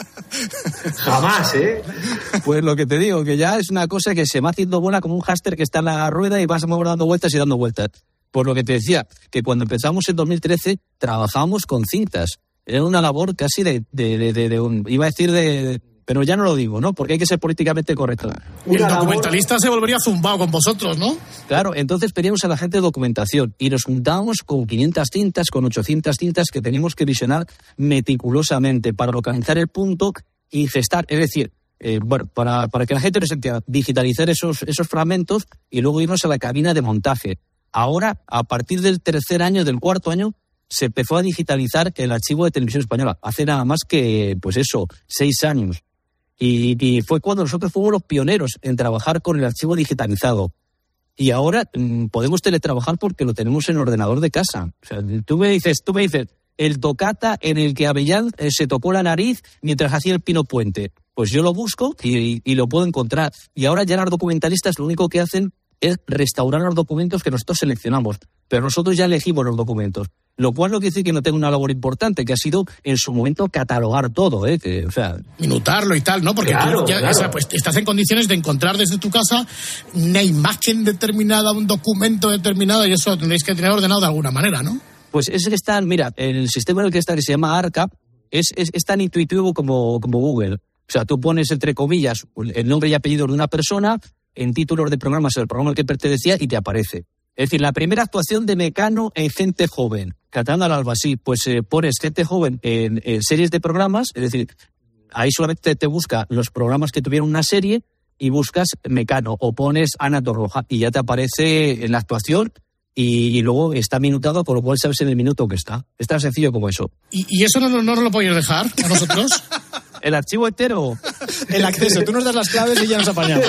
Jamás, ¿eh? Pues lo que te digo, que ya es una cosa que se va haciendo buena como un hámster que está en la rueda y vas dando vueltas y dando vueltas. Por lo que te decía, que cuando empezamos en dos mil trece, trabajábamos con cintas. Era una labor casi de, de, de, de, de un, iba a decir de, de, pero ya no lo digo, ¿no? Porque hay que ser políticamente correcto. El documentalista se volvería zumbado con vosotros, ¿no? Claro, entonces pedíamos a la gente de documentación y nos juntábamos con quinientas cintas, con ochocientas cintas que teníamos que visionar meticulosamente para localizar el punto y gestar, es decir, eh, bueno, para, para que la gente nos entienda, digitalizar esos, esos fragmentos y luego irnos a la cabina de montaje. Ahora, a partir del tercer año, del cuarto año, se empezó a digitalizar el archivo de Televisión Española. Hace nada más que, pues eso, seis años. Y, y fue cuando nosotros fuimos los pioneros en trabajar con el archivo digitalizado. Y ahora mmm, podemos teletrabajar porque lo tenemos en el ordenador de casa. O sea, tú me dices, tú me dices, el tocata en el que Avellán eh, se tocó la nariz mientras hacía el Pino Puente. Pues yo lo busco y, y lo puedo encontrar. Y ahora ya los documentalistas lo único que hacen es restaurar los documentos que nosotros seleccionamos. Pero nosotros ya elegimos los documentos. Lo cual no quiere decir que no tenga una labor importante, que ha sido en su momento catalogar todo, ¿eh? Que, o sea, minutarlo y tal, ¿no? Porque claro, tú ya, claro. O sea, pues estás en condiciones de encontrar desde tu casa una imagen determinada, un documento determinado, y eso lo tendréis que tener ordenado de alguna manera, ¿no? Pues es que está, mira, el sistema en el que está, que se llama ARCAP, es, es, es tan intuitivo como, como Google. O sea, tú pones, entre comillas, el nombre y apellido de una persona, en títulos de programas, el programa al que pertenecía, y te aparece. Es decir, la primera actuación de Mecano en Gente Joven, Catán al Alba, sí, pues eh, pones Gente Joven en, en series de programas, es decir, ahí solamente te busca los programas que tuvieron una serie y buscas Mecano, o pones Ana Torroja y ya te aparece en la actuación y, y luego está minutado, con lo cual sabes en el minuto que está. Es tan sencillo como eso. ¿Y, y eso no, no nos lo podéis dejar a nosotros? ¿El archivo entero? El acceso, tú nos das las claves y ya nos apañamos.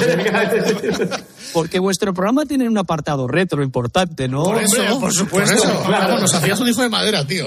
Porque vuestro programa tiene un apartado retro importante, ¿no? Por eso, Hombre, por supuesto. Por eso. Claro, nos hacías un hijo de madera, tío.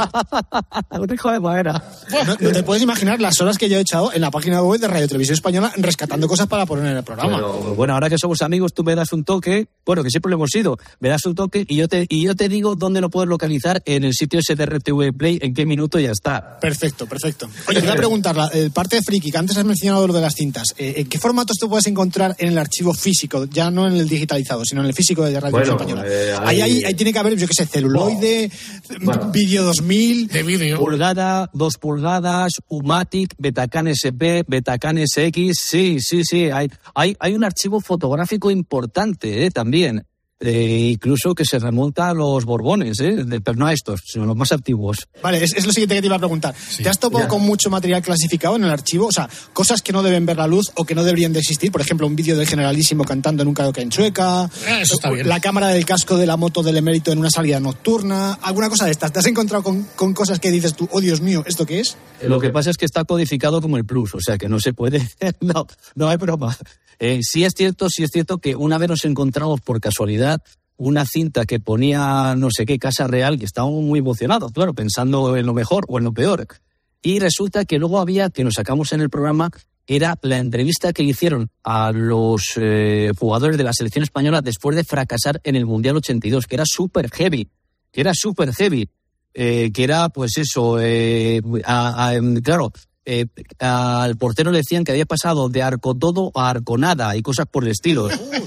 Un hijo de madera. No, no te puedes imaginar las horas que yo he echado en la página web de Radio Televisión Española rescatando cosas para poner en el programa. Bueno, bueno, ahora que somos amigos, tú me das un toque, bueno, que siempre lo hemos sido, me das un toque y yo te, y yo te digo dónde lo puedes localizar en el sitio ese de R T V Play, en qué minuto ya está. Perfecto, perfecto. Oye, te voy a preguntar, la eh, parte de friki que antes has mencionado mencionado lo de las cintas. Eh, ¿En qué formatos te puedes encontrar en el archivo físico? Ya no en el digitalizado, sino en el físico de Radio bueno, Española. Eh, ahí, ahí, ahí tiene que haber, yo qué sé, celuloide, bueno. vídeo dos mil... De vídeo. Pulgada, dos pulgadas, Umatic, Betacam S P, Betacam S X, sí, sí, sí. Hay, hay, hay un archivo fotográfico importante eh, también. Eh, incluso que se remonta a los Borbones, ¿eh? De, pero no a estos, sino a los más antiguos. Vale, es, es lo siguiente que te iba a preguntar. Sí, ¿te has topado ya. con mucho material clasificado en el archivo? O sea, cosas que no deben ver la luz o que no deberían de existir. Por ejemplo, un vídeo del Generalísimo cantando en un karaoke en Chueca. Eh, eso está bien. La cámara del casco de la moto del emérito en una salida nocturna. Alguna cosa de estas. ¿Te has encontrado con, con cosas que dices tú, oh Dios mío, ¿esto qué es? Lo que pasa es que está codificado como el Plus, o sea que no se puede. no, no hay broma. Eh, sí es cierto, sí es cierto que una vez nos encontramos por casualidad una cinta que ponía no sé qué Casa Real, que estábamos muy emocionados, claro, pensando en lo mejor o en lo peor. Y resulta que luego había, que nos sacamos en el programa, era la entrevista que hicieron a los eh, jugadores de la selección española después de fracasar en el Mundial ochenta y dos, que era súper heavy, que era súper heavy, eh, que era pues eso, eh, a, a, claro, eh, al portero le decían que había pasado de arco todo a arco nada y cosas por el estilo.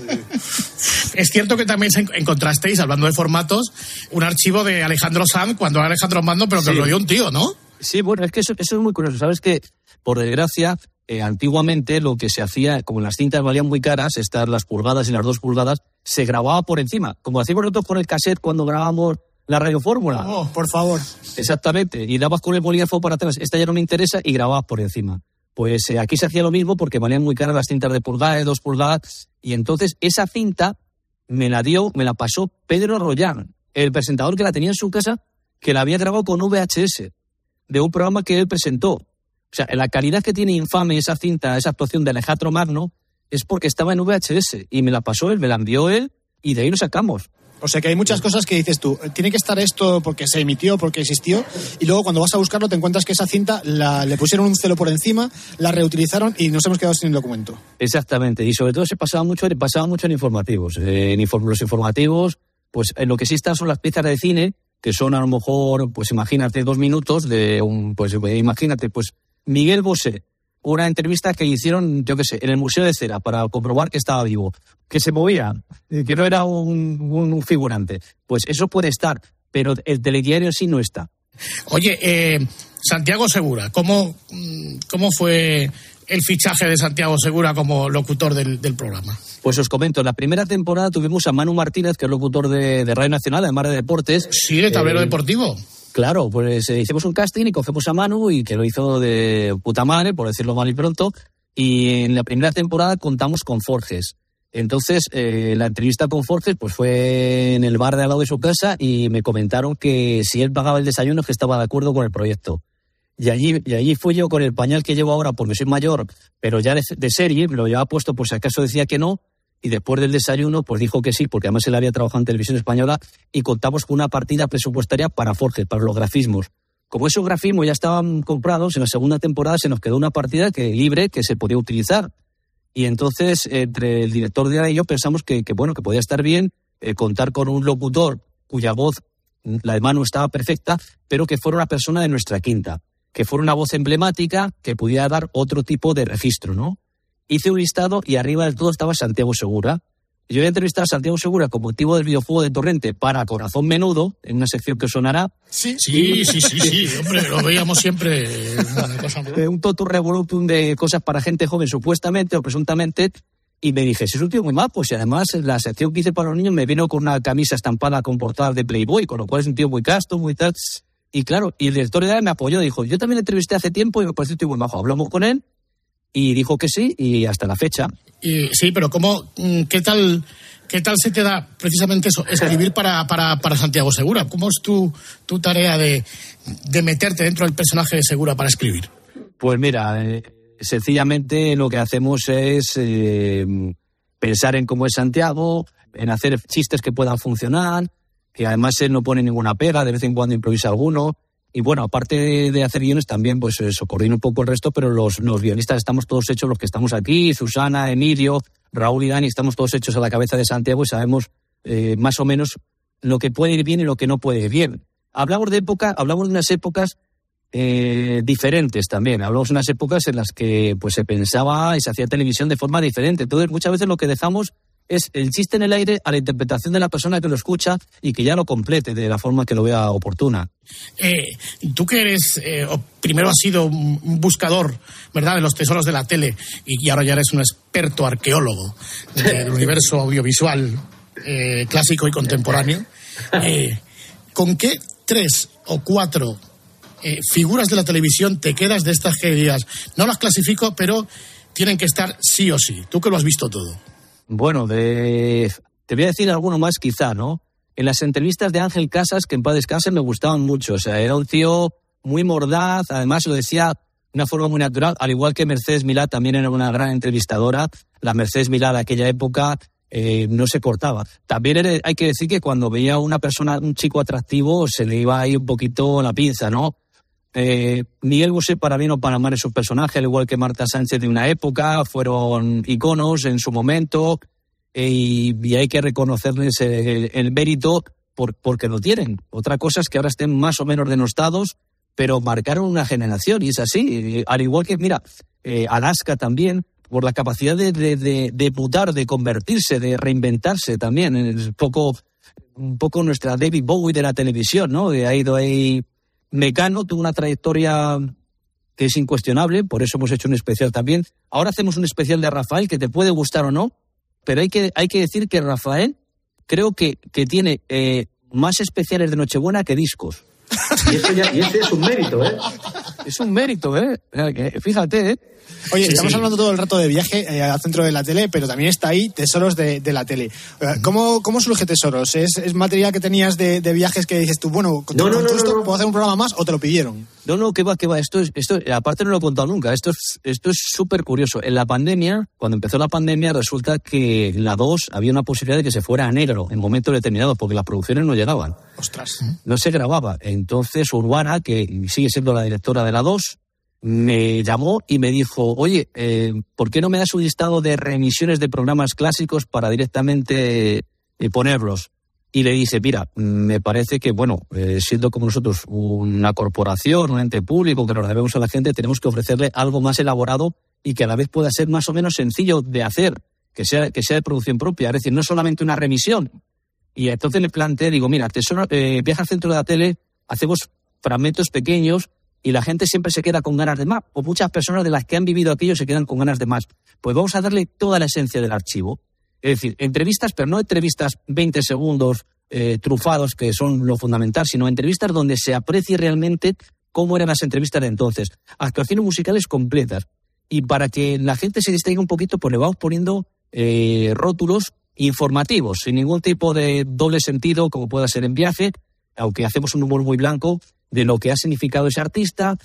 Es cierto que también encontrasteis, hablando de formatos, un archivo de Alejandro Sanz cuando era Alejandro Mando, pero que sí. Lo dio un tío, ¿no? Sí, bueno, es que eso, eso es muy curioso. Sabes que, por desgracia, eh, antiguamente lo que se hacía, como las cintas valían muy caras, estas las pulgadas y las dos pulgadas, se grababa por encima. Como hacíamos nosotros con el cassette cuando grabábamos la Radio Fórmula. Oh, por favor. Exactamente. Y dabas con el bolígrafo para atrás. Esta ya no me interesa y grababas por encima. Pues eh, aquí se hacía lo mismo porque valían muy caras las cintas de pulgada, de dos pulgadas. Y entonces esa cinta me la dio, me la pasó Pedro Rollán, el presentador que la tenía en su casa, que la había grabado con V H S, de un programa que él presentó. O sea, la calidad que tiene infame esa cinta, esa actuación de Alejandro Magno, es porque estaba en V H S, y me la pasó él, me la envió él, y de ahí lo sacamos. O sea que hay muchas cosas que dices tú, tiene que estar esto porque se emitió, porque existió, y luego cuando vas a buscarlo te encuentras que esa cinta la, le pusieron un celo por encima, la reutilizaron y nos hemos quedado sin el documento. Exactamente, y sobre todo se pasaba mucho, pasaba mucho en informativos. Eh, en inform- los informativos, pues en lo que sí están son las piezas de cine, que son a lo mejor, pues imagínate, dos minutos de un, pues imagínate, pues Miguel Bosé, una entrevista que hicieron, yo qué sé, en el Museo de Cera para comprobar que estaba vivo, que se movía, que no era un, un, un figurante. Pues eso puede estar, pero el telediario sí no está. Oye, eh, Santiago Segura, ¿cómo, cómo fue el fichaje de Santiago Segura como locutor del, del programa? Pues os comento, en la primera temporada tuvimos a Manu Martínez, que es locutor de, de Radio Nacional, además de deportes. Sí, de Tablero eh, Deportivo. Claro, pues eh, hicimos un casting y cogemos a Manu y que lo hizo de puta madre, por decirlo mal y pronto, y en la primera temporada contamos con Forges. Entonces, eh, la entrevista con Forges pues fue en el bar de al lado de su casa y me comentaron que si él pagaba el desayuno que estaba de acuerdo con el proyecto. Y allí, y allí fui yo con el pañal que llevo ahora porque soy mayor, pero ya de, de serie, me lo llevaba puesto por si acaso decía que no. Y después del desayuno, pues dijo que sí, porque además él había trabajado en Televisión Española y contamos con una partida presupuestaria para Forges, para los grafismos. Como esos grafismos ya estaban comprados, en la segunda temporada se nos quedó una partida que libre que se podía utilizar. Y entonces, entre el director de y yo pensamos que, que bueno, que podía estar bien eh, contar con un locutor cuya voz, la de Manu, estaba perfecta, pero que fuera una persona de nuestra quinta, que fuera una voz emblemática, que pudiera dar otro tipo de registro, ¿no? Hice un listado y arriba del todo estaba Santiago Segura. Yo voy a entrevistar a Santiago Segura con motivo del videojuego de Torrente para Corazón Menudo, en una sección que sonará. Sí, sí, sí, sí, sí, hombre, lo veíamos siempre. Una cosa muy... Un totum revolutum de cosas para gente joven, supuestamente o presuntamente, y me dije, si es un tío muy majo, pues y además la sección que hice para los niños me vino con una camisa estampada con portada de Playboy, con lo cual es un tío muy casto, muy tal. Y claro, y el director de edad me apoyó, dijo, yo también le entrevisté hace tiempo y me pareció un tío muy majo. Hablamos con él. Y dijo que sí, y hasta la fecha. Y, sí, pero ¿cómo, qué tal, qué tal se te da precisamente eso, escribir para, para, para Santiago Segura? ¿Cómo es tu, tu tarea de, de meterte dentro del personaje de Segura para escribir? Pues mira, eh, sencillamente lo que hacemos es eh, pensar en cómo es Santiago, en hacer chistes que puedan funcionar, que además él no pone ninguna pega, de vez en cuando improvisa alguno. Y bueno, aparte de, de hacer guiones, también pues eso, coordino un poco el resto, pero los, los guionistas estamos todos hechos, los que estamos aquí, Susana, Emilio, Raúl y Dani, estamos todos hechos a la cabeza de Santiago y sabemos eh, más o menos lo que puede ir bien y lo que no puede ir bien. Hablamos de época, hablamos de unas épocas eh, diferentes también. Hablamos de unas épocas en las que pues se pensaba y se hacía televisión de forma diferente. Entonces, muchas veces lo que dejamos es el chiste en el aire a la interpretación de la persona que lo escucha y que ya lo complete de la forma que lo vea oportuna. Eh, tú que eres, eh, primero has sido un buscador, ¿verdad?, de los tesoros de la tele y, y ahora ya eres un experto arqueólogo del universo audiovisual eh, clásico y contemporáneo. Eh, ¿Con qué tres o cuatro eh, figuras de la televisión te quedas de estas que digas? No las clasifico, pero tienen que estar sí o sí. Tú que lo has visto todo. Bueno, de... te voy a decir alguno más quizá, ¿no? En las entrevistas de Ángel Casas, que en paz descanse, me gustaban mucho. O sea, era un tío muy mordaz, además lo decía de una forma muy natural, al igual que Mercedes Milá también era una gran entrevistadora. La Mercedes Milá de aquella época eh, no se cortaba. También era, hay que decir que cuando veía a una persona, un chico atractivo, se le iba ahí un poquito la pinza, ¿no? Eh, Miguel Bosé, para bien o para mal, es un personaje, al igual que Marta Sánchez de una época, fueron iconos en su momento, eh, y, y hay que reconocerles el, el mérito por, porque lo tienen. Otra cosa es que ahora estén más o menos denostados, pero marcaron una generación, y es así. Al igual que, mira, eh, Alaska también, por la capacidad de, de, de, de mutar, de convertirse, de reinventarse también. Es un poco, un poco nuestra David Bowie de la televisión, ¿no? Que ha ido ahí. Mecano tuvo una trayectoria que es incuestionable, por eso hemos hecho un especial también. Ahora hacemos un especial de Rafael, que te puede gustar o no, pero hay que, hay que decir que Rafael creo que, que tiene eh, más especiales de Nochebuena que discos. Y, eso ya, y ese es un mérito, ¿eh? Es un mérito, ¿eh? Fíjate, ¿eh? Oye, Sí, estamos sí. hablando todo el rato de viaje eh, al centro de la tele, pero también está ahí Tesoros de, de la tele. ¿Cómo, cómo surge Tesoros? ¿Es, es material que tenías de, de viajes que dices tú, bueno, con, No, con no, todo no, esto no, no. puedo hacer un programa más o te lo pidieron? No, no, que va, que va. Esto es, esto, aparte no lo he contado nunca. Esto es, esto es súper curioso. En la pandemia, cuando empezó la pandemia, resulta que en la dos había una posibilidad de que se fuera a negro en momentos determinados, porque las producciones no llegaban. Ostras. No se grababa. Entonces Urbana, que sigue siendo la directora de la dos, me llamó y me dijo, oye, eh, ¿por qué no me das un listado de reemisiones de programas clásicos para directamente eh, ponerlos? Y le dije, mira, me parece que, bueno, eh, siendo como nosotros una corporación, un ente público que nos debemos a la gente, tenemos que ofrecerle algo más elaborado y que a la vez pueda ser más o menos sencillo de hacer, que sea, que sea de producción propia, es decir, no solamente una remisión. Y entonces le planteé, digo, mira, tesoro, eh, Viaja al centro de la tele, hacemos fragmentos pequeños y la gente siempre se queda con ganas de más, o muchas personas de las que han vivido aquello se quedan con ganas de más. Pues vamos a darle toda la esencia del archivo. Es decir, entrevistas, pero no entrevistas veinte segundos eh, trufados, que son lo fundamental, sino entrevistas donde se aprecie realmente cómo eran las entrevistas de entonces. Actuaciones musicales completas. Y para que la gente se distraiga un poquito, pues le vamos poniendo eh, rótulos informativos, sin ningún tipo de doble sentido, como pueda ser en Viaje, aunque hacemos un humor muy blanco de lo que ha significado ese artista,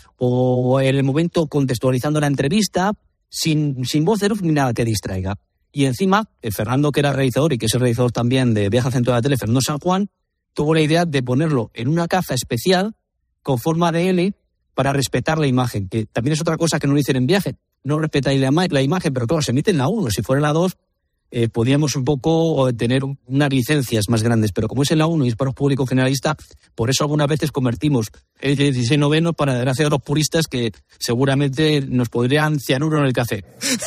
o en el momento contextualizando la entrevista, sin, sin voceros ni nada que distraiga. Y encima, eh, Fernando, que era realizador y que es el realizador también de Viaje al centro de la tele, Fernando San Juan, tuvo la idea de ponerlo en una caja especial con forma de L para respetar la imagen, que también es otra cosa que no dicen en Viaje. No respetáis la, la imagen, pero claro, se emite en la uno. Si fuera en la dos, eh, podíamos un poco tener unas licencias más grandes, pero como es en la uno y es para un público generalista, por eso algunas veces convertimos el dieciséis noveno para desgracia de los puristas que seguramente nos podrían cianuro en el café.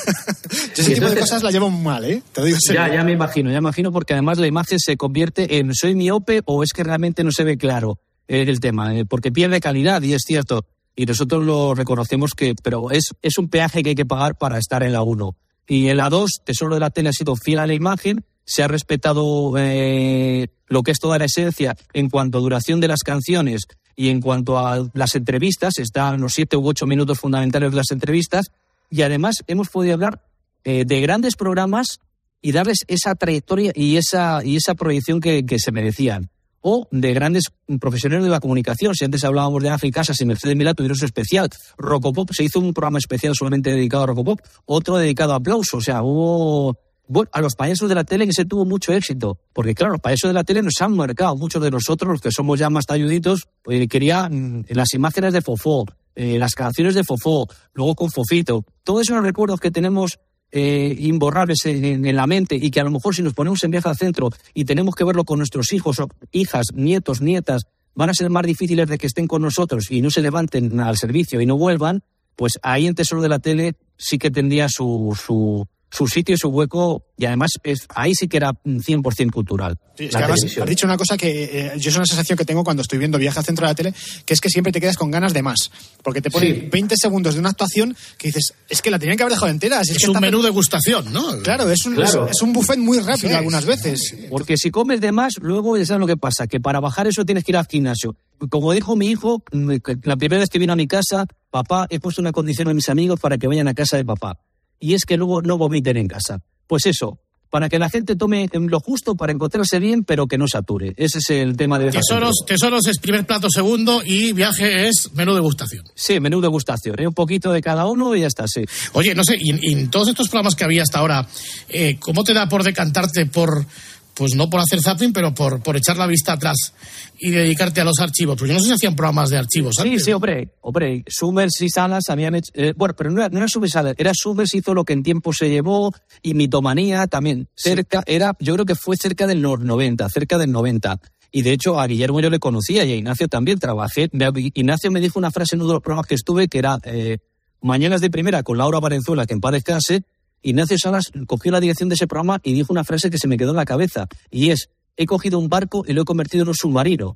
Yo ese tipo de cosas las llevo mal, ¿eh? Te lo digo en serio. Ya, ya me imagino, ya me imagino, porque además la imagen se convierte en soy miope o es que realmente no se ve claro eh, el tema, eh, porque pierde calidad y es cierto. Y nosotros lo reconocemos que, pero es, es un peaje que hay que pagar para estar en la uno. Y en la dos, Tesoro de la Tele ha sido fiel a la imagen, se ha respetado eh, lo que es toda la esencia en cuanto a duración de las canciones y en cuanto a las entrevistas, están los siete u ocho minutos fundamentales de las entrevistas, y además hemos podido hablar eh, de grandes programas y darles esa trayectoria y esa, y esa proyección que, que se merecían. O de grandes profesionales de la comunicación. Si antes hablábamos de Ángel Casas y Mercedes Milá, tuvieron su especial. Rocopop, se hizo un programa especial solamente dedicado a Rocopop, otro dedicado a Aplauso. O sea, hubo... Bueno, a los payasos de la tele que se tuvo mucho éxito. Porque claro, los payasos de la tele nos han marcado. Muchos de nosotros, los que somos ya más talluditos, pues querían en las imágenes de Fofó, eh, las canciones de Fofó, luego con Fofito. Todos esos recuerdos que tenemos Eh, imborrables en, en la mente y que a lo mejor si nos ponemos en Viaje al centro y tenemos que verlo con nuestros hijos, o hijas, nietos, nietas van a ser más difíciles de que estén con nosotros y no se levanten al servicio y no vuelvan, pues ahí en Tesoro de la Tele sí que tendría su, su, su sitio y su hueco, y además es, ahí sí que era cien por ciento cultural. Sí, es que además has dicho una cosa que eh, yo es una sensación que tengo cuando estoy viendo Viaje al Centro de la Tele, que es que siempre te quedas con ganas de más, porque te ponen sí. veinte segundos de una actuación que dices, es que la tenían que haber dejado entera. Si es es que un está... menú degustación, ¿no? Claro, es un, claro. Es, es un buffet muy rápido sí, algunas veces. Sí. Porque si comes de más, luego ya sabes lo que pasa, que para bajar eso tienes que ir al gimnasio. Como dijo mi hijo, la primera vez que vino a mi casa, papá, he puesto una condición a mis amigos para que vayan a casa de papá, y es que luego no vomiten en casa. Pues eso, para que la gente tome lo justo para encontrarse bien, pero que no sature. Ese es el tema de... Tesoros, tesoros es primer plato segundo y Viaje es menú degustación. Sí, menú degustación. ¿eh? Un poquito de cada uno y ya está, sí. Oye, no sé, y, y en todos estos programas que había hasta ahora, eh, ¿cómo te da por decantarte por... Pues no por hacer zapping, pero por, por echar la vista atrás y dedicarte a los archivos? Pues yo no sé si hacían programas de archivos antes. Sí, sí, hombre, hombre, Summers y Salas habían hecho... Eh, bueno, pero no era, no era Summers y Salas, era Summers hizo Lo que en tiempo se llevó, y Mitomanía también, cerca, sí. era, yo creo que fue cerca del noventa, cerca del noventa. Y de hecho a Guillermo yo le conocía y a Ignacio también, trabajé. Ignacio me dijo una frase en uno de los programas que estuve, que era eh, Mañanas de Primera con Laura Valenzuela, que en paz descanse. Ignacio Salas cogió la dirección de ese programa y dijo una frase que se me quedó en la cabeza, y es: he cogido un barco y lo he convertido en un submarino.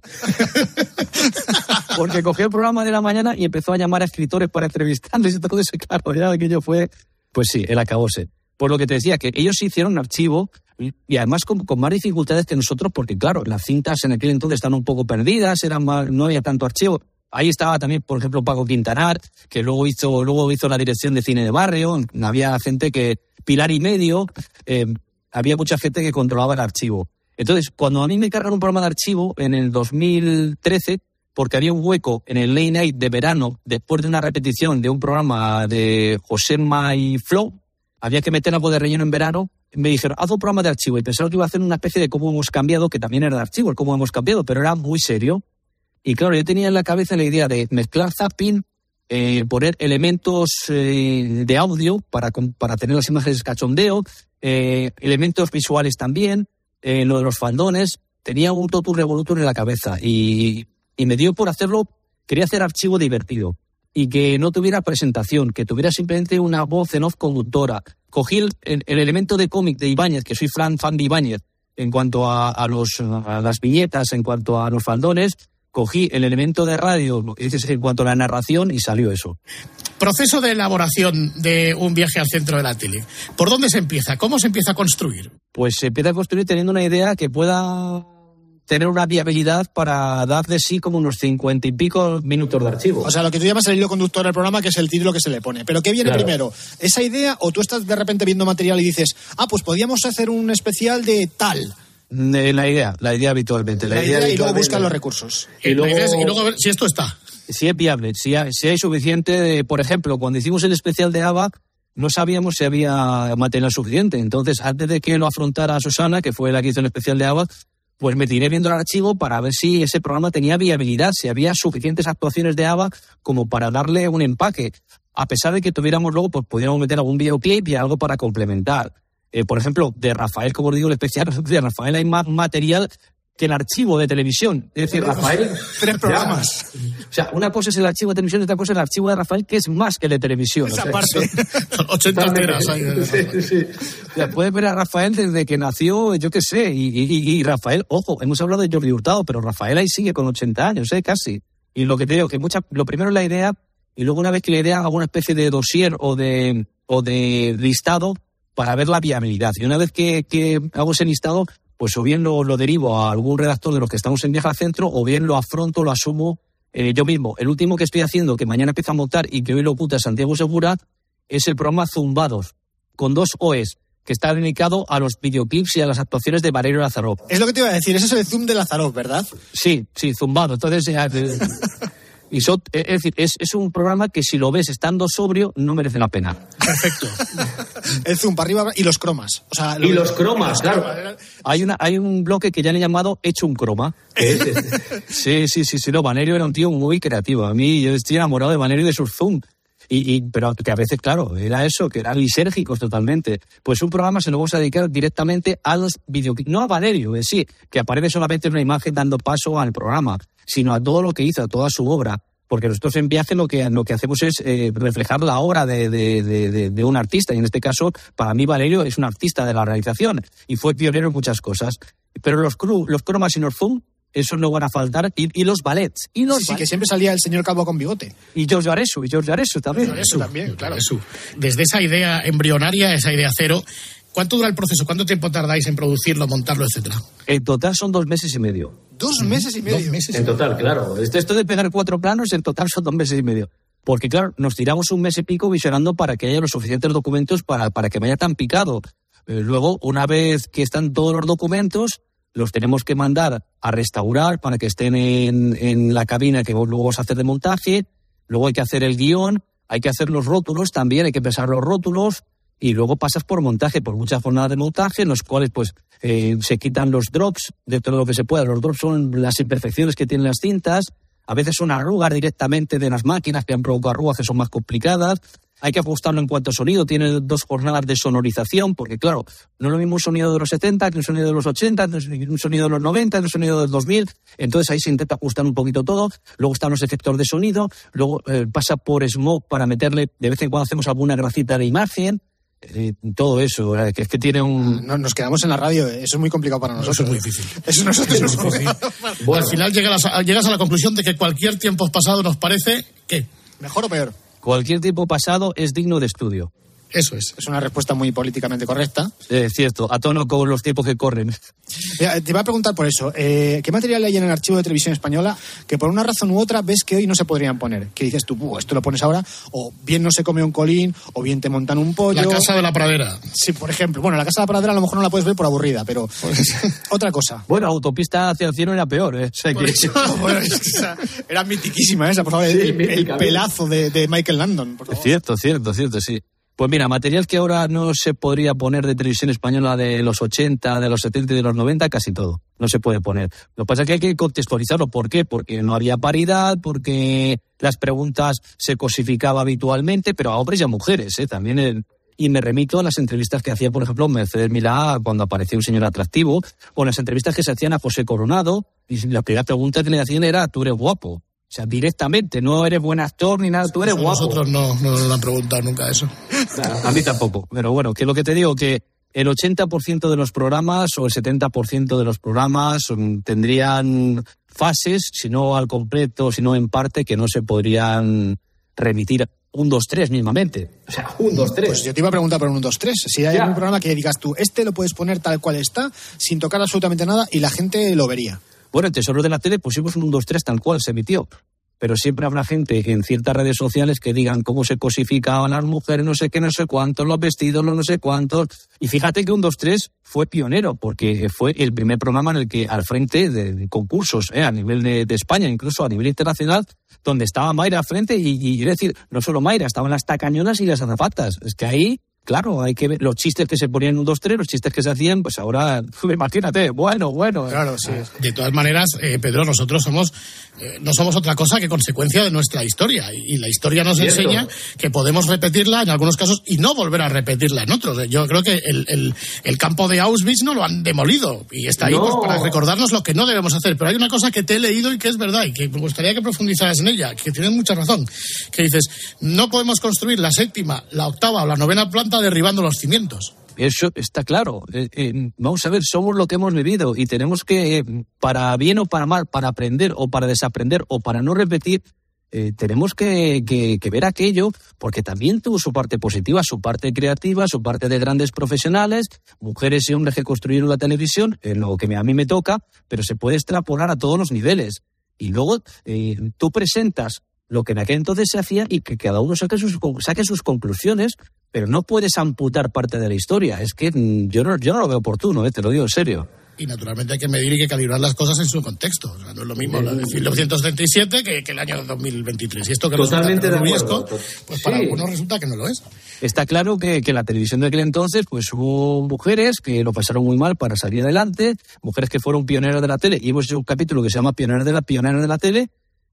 Porque cogió el programa de la mañana y empezó a llamar a escritores para entrevistarles y todo eso, claro, ya aquello fue... Pues sí, el acabose. Por lo que te decía, que ellos hicieron un archivo, y además con, con más dificultades que nosotros, porque claro, las cintas en aquel entonces estaban un poco perdidas, eran más, no había tanto archivo. Ahí estaba también, por ejemplo, Paco Quintanar, que luego hizo, luego hizo la dirección de cine de barrio. Había gente que, Pilar y Medio, eh, había mucha gente que controlaba el archivo. Entonces, cuando a mí me cargaron un programa de archivo en el dos mil trece, porque había un hueco en el late night de verano, después de una repetición de un programa de Joséma y Flow, había que meter algo de relleno en verano, me dijeron, haz un programa de archivo, y pensaron que iba a hacer una especie de cómo hemos cambiado, que también era de archivo, el cómo hemos cambiado, pero era muy serio. Y claro, yo tenía en la cabeza la idea de mezclar zapping, eh, poner elementos eh, de audio para, para tener las imágenes de cachondeo, eh, elementos visuales también, eh, lo de los faldones. Tenía un totum revolutum en la cabeza y, y me dio por hacerlo. Quería hacer archivo divertido y que no tuviera presentación, que tuviera simplemente una voz en off conductora. Cogí el, el, el elemento de cómic de Ibáñez, que soy fan, fan de Ibáñez, en cuanto a, a, los, a las viñetas, en cuanto a los faldones. Cogí el elemento de radio en cuanto a la narración y salió eso. Proceso de elaboración de un Viaje al Centro de la Tele. ¿Por dónde se empieza? ¿Cómo se empieza a construir? Pues se empieza a construir teniendo una idea que pueda tener una viabilidad para dar de sí como unos cincuenta y pico minutos de archivo. O sea, lo que tú llamas el hilo conductor del programa, que es el título que se le pone. ¿Pero qué viene claro. primero? ¿Esa idea o tú estás de repente viendo material y dices, ah, pues podríamos hacer un especial de tal? La idea, la idea habitualmente. La, la idea, idea y luego buscan los recursos. Y luego, y luego a ver si esto está. Si es viable, si hay, si hay suficiente. De, por ejemplo, cuando hicimos el especial de ABBA, no sabíamos si había material suficiente. Entonces, antes de que lo afrontara Susana, que fue la que hizo el especial de ABBA, pues me tiré viendo el archivo para ver si ese programa tenía viabilidad, si había suficientes actuaciones de ABBA como para darle un empaque. A pesar de que tuviéramos luego, pues podíamos meter algún videoclip y algo para complementar. Eh, por ejemplo, de Rafael, como os digo, el especial de Rafael hay más material que el archivo de televisión. Es decir, Rafael... Tres programas. Ya. O sea, una cosa es el archivo de televisión y otra cosa es el archivo de Rafael, que es más que el de televisión. Esa o sea, parte. Son ochenta teras. Sí, sí. O sea, puedes ver a Rafael desde que nació, yo qué sé, y, y, y Rafael, ojo, hemos hablado de Jordi Hurtado, pero Rafael ahí sigue con ochenta años, ¿eh? Casi. Y lo que te digo, que mucha, lo primero es la idea, y luego una vez que la idea hago una especie de dossier o de, o de listado para ver la viabilidad. Y una vez que, que hago ese listado, pues o bien lo, lo derivo a algún redactor de los que estamos en Viaje al Centro, o bien lo afronto, lo asumo eh, yo mismo. El último que estoy haciendo, que mañana empiezo a montar y que hoy lo puta Santiago Segura, es el programa Zumbados, con dos O's, que está dedicado a los videoclips y a las actuaciones de Valerio Lazarov. Es lo que te iba a decir, ese es el Zoom de Lazarov, ¿verdad? Sí, sí, Zumbado. Entonces... Eh, Y so, es decir, es, es un programa que si lo ves estando sobrio no merece la pena. Perfecto. El zoom para arriba y los cromas. O sea, y los cromas, claro. Hay una hay un bloque que ya le he llamado Hecho un croma. Sí, sí, sí, sí. No, Valerio era un tío muy creativo. A mí, yo estoy enamorado de Valerio y de sus zoom. Y, y, pero que a veces, claro, era eso, que eran lisérgicos totalmente. Pues un programa se lo vamos a dedicar directamente a los videoclips, no a Valerio, es decir, que aparece solamente en una imagen dando paso al programa, sino a todo lo que hizo, a toda su obra. Porque nosotros en Viaje lo que, lo que hacemos es eh, reflejar la obra de, de, de, de, de un artista. Y en este caso, para mí, Valerio es un artista de la realización y fue pionero en muchas cosas. Pero los, cru, los cromas y los zoom, esos no van a faltar, y, y los ballets. Y los sí, sí, ballets. Que siempre salía el señor calvo con bigote. Y George Aresu, y George Aresu también. Aresu también, claro. Aresu. Desde esa idea embrionaria, esa idea cero, ¿cuánto dura el proceso? ¿Cuánto tiempo tardáis en producirlo, montarlo, etcétera? En total son dos meses y medio. ¿Dos meses y medio? Dos meses en y total, medio. claro. Esto, esto de pegar cuatro planos, en total son dos meses y medio. Porque, claro, nos tiramos un mes y pico visionando para que haya los suficientes documentos para, para que vaya tan picado. Eh, luego, una vez que están todos los documentos, los tenemos que mandar a restaurar para que estén en, en la cabina que luego vamos a hacer de montaje. Luego hay que hacer el guión, hay que hacer los rótulos también, hay que pesar los rótulos. Y luego pasas por montaje, por muchas jornadas de montaje, en los cuales pues eh, se quitan los drops de todo lo que se pueda. Los drops son las imperfecciones que tienen las cintas. A veces son arrugas directamente de las máquinas que han provocado arrugas que son más complicadas. Hay que ajustarlo en cuanto a sonido. Tiene dos jornadas de sonorización, porque claro, no es lo mismo un sonido de los setenta que un sonido de los ochenta, no es un sonido de los noventa, no es un sonido del dos mil. Entonces ahí se intenta ajustar un poquito todo. Luego están los efectos de sonido. Luego eh, pasa por smoke para meterle, de vez en cuando hacemos alguna grafita de imagen. Eh, todo eso, eh, que es que tiene un... No, nos quedamos en la radio, eso es muy complicado para nosotros. Eso es muy difícil. Eso nosotros es muy difícil. Bueno, al final llegas a, llegas a la conclusión de que cualquier tiempo pasado nos parece, ¿qué? ¿Mejor o peor? Cualquier tiempo pasado es digno de estudio. Eso es. Es una respuesta muy políticamente correcta. Es cierto, a tono con los tiempos que corren. Mira, te iba a preguntar por eso. Eh, ¿Qué material hay en el archivo de Televisión Española que por una razón u otra ves que hoy no se podrían poner? Que dices tú, esto lo pones ahora, o bien no se come un colín, o bien te montan un pollo. La Casa de la Pradera. Sí, por ejemplo. Bueno, la Casa de la Pradera a lo mejor no la puedes ver por aburrida, pero otra cosa. Bueno, Autopista hacia el cielo era peor, ¿eh? O sea, que... eso, bueno, es que esa, era mitiquísima esa, por favor. Sí, el, el pelazo de, de Michael Landon, por favor. Es cierto, cierto, cierto, sí. Pues mira, material que ahora no se podría poner de Televisión Española de los ochenta, de los setenta y de los noventa, casi todo. No se puede poner. Lo que pasa es que hay que contextualizarlo. ¿Por qué? Porque no había paridad, porque las preguntas se cosificaban habitualmente, pero a hombres y a mujeres, ¿eh? También el... Y me remito a las entrevistas que hacía, por ejemplo, Mercedes Milá cuando aparecía un señor atractivo, o las entrevistas que se hacían a José Coronado, y la primera pregunta que le hacían era, ¿tú eres guapo? O sea, directamente, no eres buen actor ni nada, tú eres guapo. Nosotros no, no nos han preguntado nunca eso. A mí tampoco, pero bueno, que lo que te digo, que el ochenta por ciento de los programas o el setenta por ciento de los programas um, tendrían fases, si no al completo, si no en parte, que no se podrían remitir un dos tres mismamente. O sea, un dos tres. Pues yo te iba a preguntar por un dos tres. Si hay algún programa que digas tú, este lo puedes poner tal cual está, sin tocar absolutamente nada, y la gente lo vería. Bueno, en Tesoros de la Tele pusimos un uno dos tres tal cual se emitió. Pero siempre habrá gente en ciertas redes sociales que digan cómo se cosificaban las mujeres, no sé qué, no sé cuántos, los vestidos, los no sé cuántos. Y fíjate que un dos tres fue pionero, porque fue el primer programa en el que, al frente de, de concursos, eh, a nivel de, de España, incluso a nivel internacional, donde estaba Mayra al frente, y, y es decir, no solo Mayra, estaban las tacañonas y las azafatas. Es que ahí... Claro, hay que ver los chistes que se ponían en un dos tres, los chistes que se hacían, pues ahora, imagínate, bueno, bueno. Claro, sí. De todas maneras, eh, Pedro, nosotros somos eh, no somos otra cosa que consecuencia de nuestra historia. Y, y la historia nos ¿Cierto? enseña que podemos repetirla en algunos casos y no volver a repetirla en otros. Yo creo que el, el, el campo de Auschwitz no lo han demolido y está ahí no. pues, para recordarnos lo que no debemos hacer. Pero hay una cosa que te he leído y que es verdad y que me gustaría que profundizaras en ella, que tienes mucha razón, que dices, no podemos construir la séptima, la octava o la novena planta derribando los cimientos. Eso está claro. Eh, eh, vamos a ver, somos lo que hemos vivido y tenemos que, eh, para bien o para mal, para aprender o para desaprender o para no repetir, eh, tenemos que, que, que ver aquello, porque también tuvo su parte positiva, su parte creativa, su parte de grandes profesionales, mujeres y hombres que construyeron la televisión, en lo que a mí me toca, pero se puede extrapolar a todos los niveles. Y luego eh, tú presentas lo que en aquel entonces se hacía y que cada uno saque sus, saque sus conclusiones, pero no puedes amputar parte de la historia. Es que yo no, yo no lo veo oportuno, ¿eh? Te lo digo en serio. Y naturalmente hay que medir y que calibrar las cosas en su contexto. O sea, no es lo mismo el mil novecientos setenta y siete que, que el año dos mil veintitrés. Y esto que Totalmente resulta de riesgo, acuerdo. pues Sí. para algunos resulta que no lo es. Está claro que, que la televisión de aquel entonces, pues hubo mujeres que lo pasaron muy mal para salir adelante, mujeres que fueron pioneras de la tele, y hemos hecho un capítulo que se llama Pioneras de la, Pioneras de la Tele,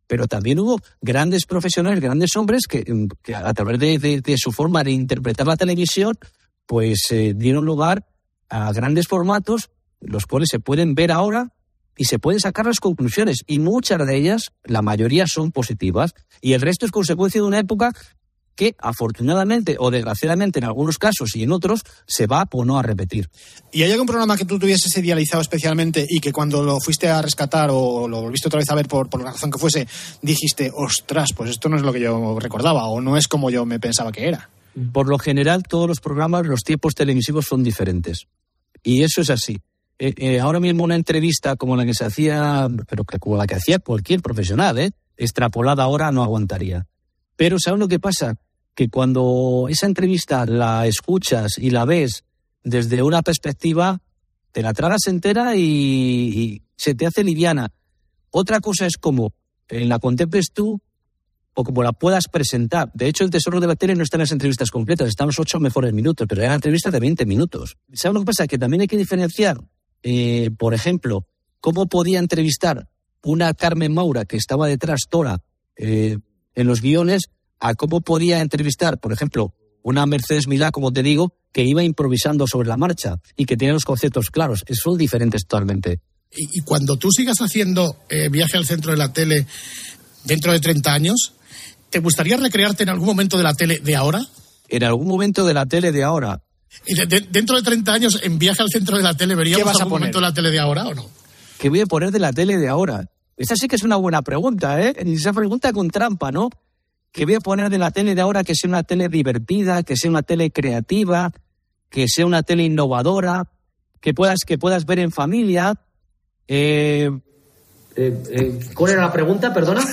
pero también hubo grandes profesionales, grandes hombres que, que a través de, de, de su forma de interpretar la televisión, pues eh, dieron lugar a grandes formatos, los cuales se pueden ver ahora y se pueden sacar las conclusiones. Y muchas de ellas, la mayoría, son positivas. Y el resto es consecuencia de una época que, afortunadamente o desgraciadamente en algunos casos y en otros, se va o no a repetir. ¿Y hay algún programa que tú tuvieses idealizado especialmente y que cuando lo fuiste a rescatar o lo volviste otra vez a ver por, por la razón que fuese, dijiste, ostras, pues esto no es lo que yo recordaba o no es como yo me pensaba que era? Por lo general, todos los programas, los tiempos televisivos son diferentes. Y eso es así. Eh, eh, ahora mismo una entrevista como la que se hacía, pero que, como la que hacía cualquier profesional, ¿eh? extrapolada ahora no aguantaría. Pero ¿sabes lo que pasa? Que cuando esa entrevista la escuchas y la ves desde una perspectiva, te la tragas entera y, y se te hace liviana. Otra cosa es como la contemples tú o como la puedas presentar. De hecho, el tesoro de la tele no está en las entrevistas completas, están los ocho mejores minutos, pero eran entrevistas de veinte minutos. ¿Sabes lo que pasa? Que también hay que diferenciar, eh, por ejemplo, cómo podía entrevistar una Carmen Maura que estaba detrás toda eh, en los guiones, a cómo podía entrevistar, por ejemplo, una Mercedes Milá, como te digo, que iba improvisando sobre la marcha y que tenía los conceptos claros. Son diferentes totalmente. Y, y cuando tú sigas haciendo eh, Viaje al Centro de la Tele dentro de treinta años, ¿te gustaría recrearte en algún momento de la tele de ahora? En algún momento de la tele de ahora. ¿Y de, de, dentro de treinta años, en Viaje al Centro de la Tele, veríamos algún poner? momento de la tele de ahora o no? ¿Qué voy a poner de la tele de ahora? Esta sí que es una buena pregunta, ¿eh? Esa pregunta con trampa, ¿no? ¿Qué voy a poner de la tele de ahora que sea una tele divertida, que sea una tele creativa, que sea una tele innovadora, que puedas, que puedas ver en familia? Eh... Eh, eh, ¿Cuál era la pregunta, perdona?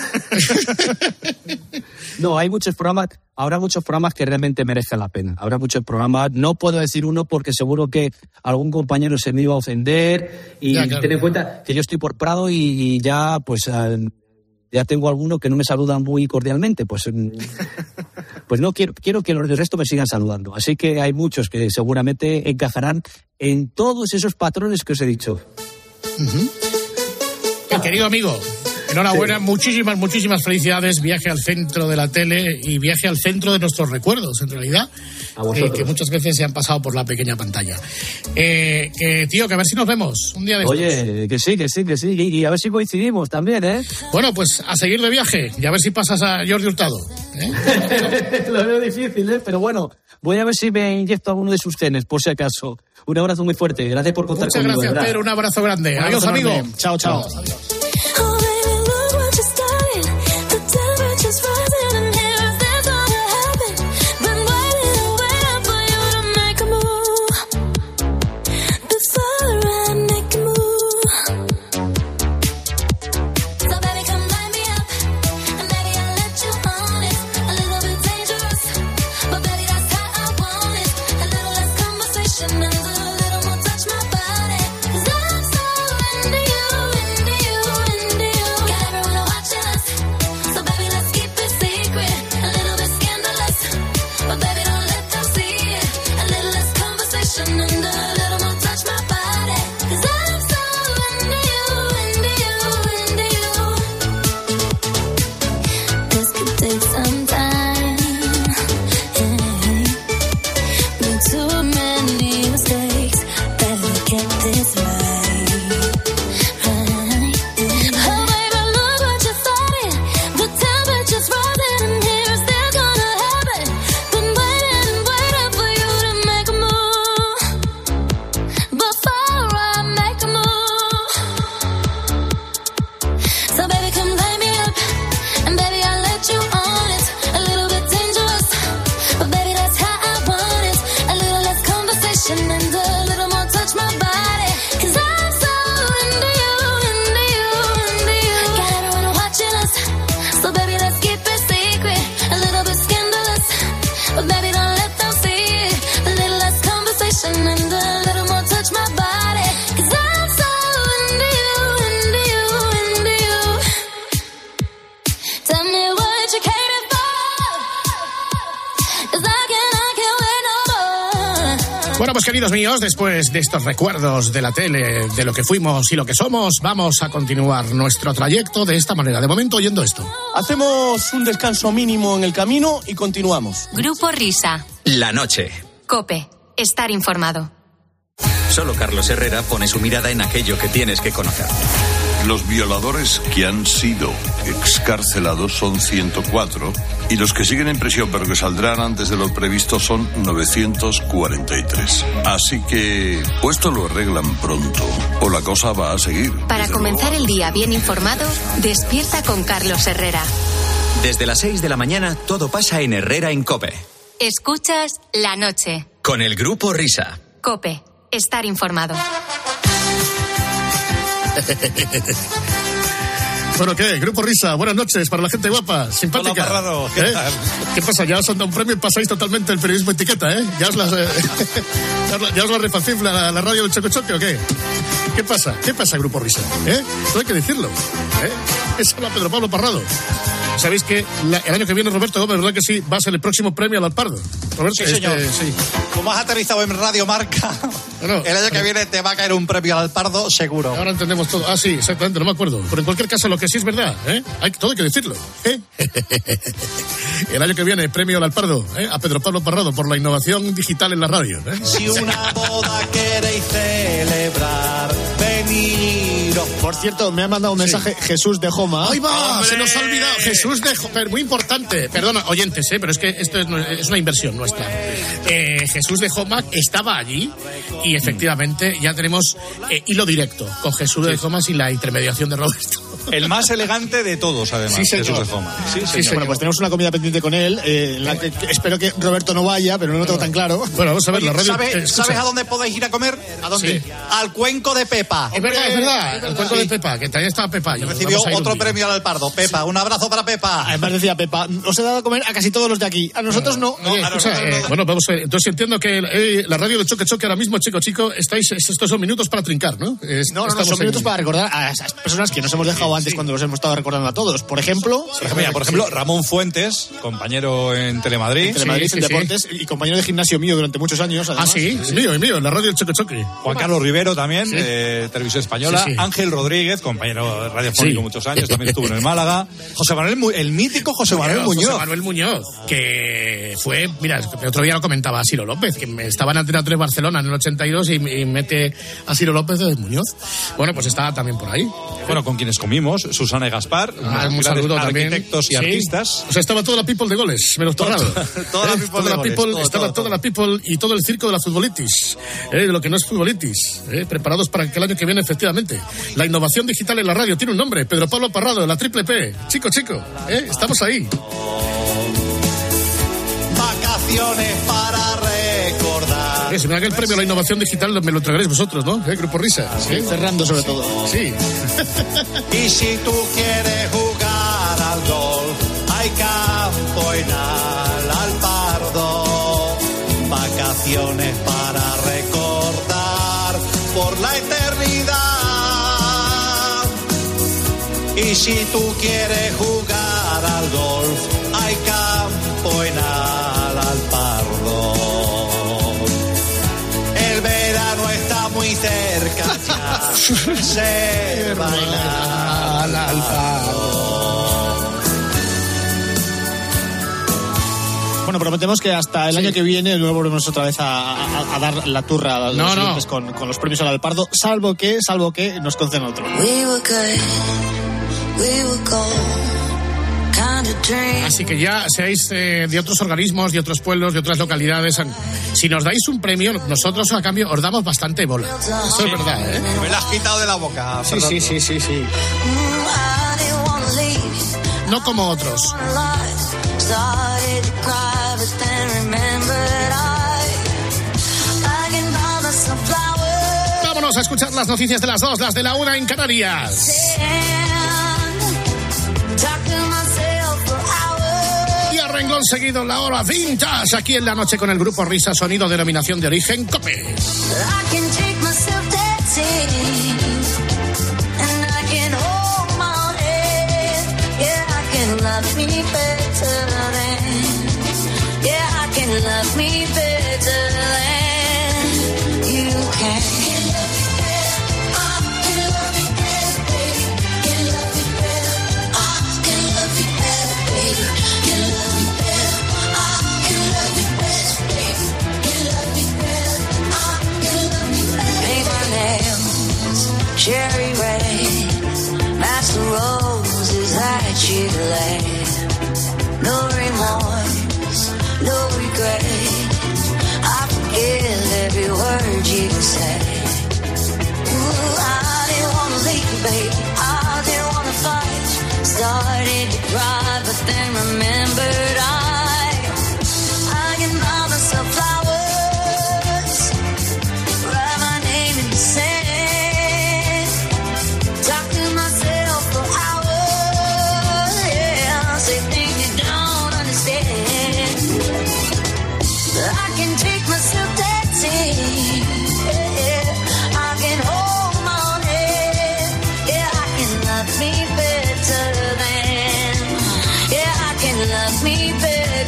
No, hay muchos programas, habrá muchos programas que realmente merecen la pena. Habrá muchos programas, no puedo decir uno porque seguro que algún compañero se me iba a ofender y ya, claro. Ten en cuenta que yo estoy por Prado y, y ya, pues, uh, ya tengo algunos que no me saludan muy cordialmente, pues, pues no quiero, quiero que los del resto me sigan saludando. Así que hay muchos que seguramente encajarán en todos esos patrones que os he dicho. Uh-huh. Querido amigo, enhorabuena, sí. muchísimas, muchísimas felicidades. Viaje al centro de la tele y viaje al centro de nuestros recuerdos, en realidad, eh, que muchas veces se han pasado por la pequeña pantalla. Eh, que, tío, que a ver si nos vemos un día de estos. Oye, que sí, que sí, que sí, y a ver si coincidimos también, ¿eh? Bueno, pues a seguir de viaje y a ver si pasas a Jordi Hurtado, ¿eh? Lo veo difícil, ¿eh? Pero bueno, voy a ver si me inyecto alguno de sus genes, por si acaso. Un abrazo muy fuerte. Gracias por contar Muchas conmigo. Muchas gracias, Pedro. Un abrazo grande. Un Adiós, abrazo amigo. Chao, chao. Chao. Adiós. And a little more touch my body, 'cause I'm so into you, into you. Vamos, queridos míos, después de estos recuerdos de la tele, de lo que fuimos y lo que somos, vamos a continuar nuestro trayecto de esta manera. De momento, oyendo esto. Hacemos un descanso mínimo en el camino y continuamos. Grupo Risa. La noche. COPE. Estar informado. Solo Carlos Herrera pone su mirada en aquello que tienes que conocer. Los violadores que han sido excarcelados son ciento cuatro y los que siguen en prisión pero que saldrán antes de lo previsto son novecientos cuarenta y tres. Así que o esto lo arreglan pronto o la cosa va a seguir. Para comenzar luego. el día bien informado, despierta con Carlos Herrera. Desde las seis de la mañana todo pasa en Herrera en COPE. Escuchas La Noche. Con el Grupo Risa. COPE. Estar informado. Bueno, ¿qué? Grupo Risa, buenas noches para la gente guapa, simpática. Hola, Parrado, ¿qué ¿Eh? tal? ¿Qué pasa? Ya os han dado un premio y pasáis totalmente el periodismo etiqueta, ¿eh? ¿Ya os las, eh, ya os la, ya os la refacifla la, la radio del Choque Choque o qué? ¿Qué pasa? ¿Qué pasa, Grupo Risa? ¿Eh? No hay que decirlo, ¿eh? Eso habla Pedro Pablo Parrado. Sabéis que la, el año que viene Roberto Gómez, ¿verdad que sí? Va a ser el próximo premio al Alpardo. Roberto, sí, señor. Este, sí. Como has aterrizado en Radio Marca, no, el año que viene te va a caer un premio al Alpardo, seguro. Ahora entendemos todo. Ah, sí, exactamente, no me acuerdo. Pero en cualquier caso, lo que sí es verdad, ¿eh? Hay, todo hay que decirlo, ¿eh? El año que viene, premio al Alpardo, ¿eh? A Pedro Pablo Parrado por la innovación digital en la radio, ¿eh? Si una boda queréis celebrar, veniros. Por cierto, me ha mandado un mensaje sí. Jesús de Joma. ¡Ahí va! ¡Hombre! Se nos ha olvidado. Jesús de Joma, muy importante. Perdona, oyentes, ¿eh? Pero es que esto es, es una inversión nuestra. Eh, Jesús de Joma estaba allí y efectivamente ya tenemos eh, hilo directo con Jesús sí. de Joma y la intermediación de Roberto. El más elegante de todos, además, sí, Jesús de Joma. Sí, sí, bueno, pues tenemos una comida pendiente con él. Eh, la que, que espero que Roberto no vaya, pero no lo tengo tan claro. Bueno, vamos a ver. Oye, la radio. ¿sabe, Eh, ¿Sabes a dónde podéis ir a comer? ¿A dónde? Sí. Al Cuenco de Pepa. Es verdad, es verdad. El Cuenco sí. de Pepa, que también estaba Pepa. Y recibió otro premio al Alpardo. Pepa, un abrazo para Pepa. Además decía Pepa, os he dado a comer a casi todos los de aquí. A nosotros no. no. Oye, a escucha, nosotros eh, no. Bueno, vamos a ver. Entonces entiendo que eh, la radio de Choque Choque ahora mismo, chico, chico, estáis, estos son minutos para trincar, ¿no? Es, no, no, no, son en... minutos para recordar a esas personas que nos hemos dejado antes sí. cuando los hemos estado recordando a todos. Por ejemplo... Por ejemplo, mira, por ejemplo sí. Ramón Fuentes, compañero en Telemadrid. En Telemadrid, sí, en sí, Deportes, sí. y compañero de gimnasio mío durante muchos años. Además. Ah, sí, sí. mío, y mío, en la radio de Choque Choque. Juan Carlos Rivero también, sí. de Televisión Española. Sí, sí. Ángel Rodríguez, compañero radiofónico sí. muchos años, también estuvo en el Málaga. José Manuel, el mítico José Manuel Muñoz. José Manuel Muñoz, que fue, mira, el otro día lo comentaba Ciro López, que estaba en Antena tres Barcelona en el ochenta y dos y, y mete a Ciro López de Muñoz. Bueno, pues estaba también por ahí. Bueno, con quienes comimos, Susana y Gaspar, ah, un saludo también. Arquitectos y sí. artistas. O sea, estaba toda la people de goles, menos Torrado. Toda la people, toda la goles, people todo, estaba todo, toda todo. la people y todo el circo de la futbolitis, eh, de lo que no es futbolitis, eh, preparados para que el año que viene, efectivamente. La innovación digital en la radio tiene un nombre, Pedro Pablo Parrado, la triple P. Chico, chico, eh, estamos ahí. Vacaciones para recordar. Eh, si me da que el premio a la innovación digital me lo entregaréis vosotros, ¿no? ¿Eh? Grupo Risa. Sí, ¿eh? Cerrando sobre todo. Sí. Y si tú quieres jugar al golf, hay campo en Alpardo. Vacaciones para recordar por la eternidad. Y si tú quieres jugar al golf, hay campo en Alpardo. El verano está muy cerca ya. Se baila al Alpardo. Bueno, prometemos que hasta el sí. año que viene no volvemos otra vez a, a, a dar la turra a los no, no. Con, con los premios al Alpardo, salvo que, salvo que nos conceden otro. We were good, we were gold. Así que ya seáis eh, de otros organismos, de otros pueblos, de otras localidades, si nos dais un premio, nosotros a cambio os damos bastante bola. Eso sí. es verdad, ¿eh? Me la has quitado de la boca. Sí, sí, sí, sí, sí. No como otros. Vámonos a escuchar las noticias de las dos, las de la una en Canarias. Renglón seguido, la hora vintage, aquí en La Noche con el Grupo Risa, sonido denominación de origen COPE.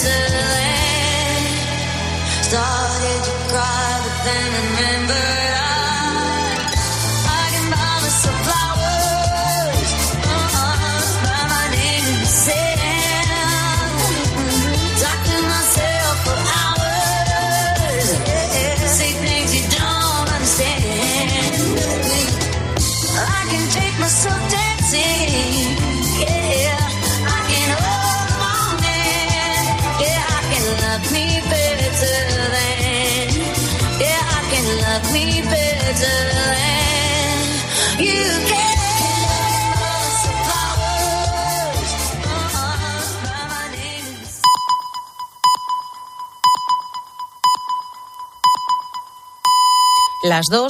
better than. Started to cry, but then remembered I, I can buy myself flowers, uh-uh, buy my name in the sand, talk to myself for hours, yeah, say things you don't understand. I can take myself dancing, yeah, I can hold my man, yeah, I can love me better than, yeah, I can love me better than you can. Las dos.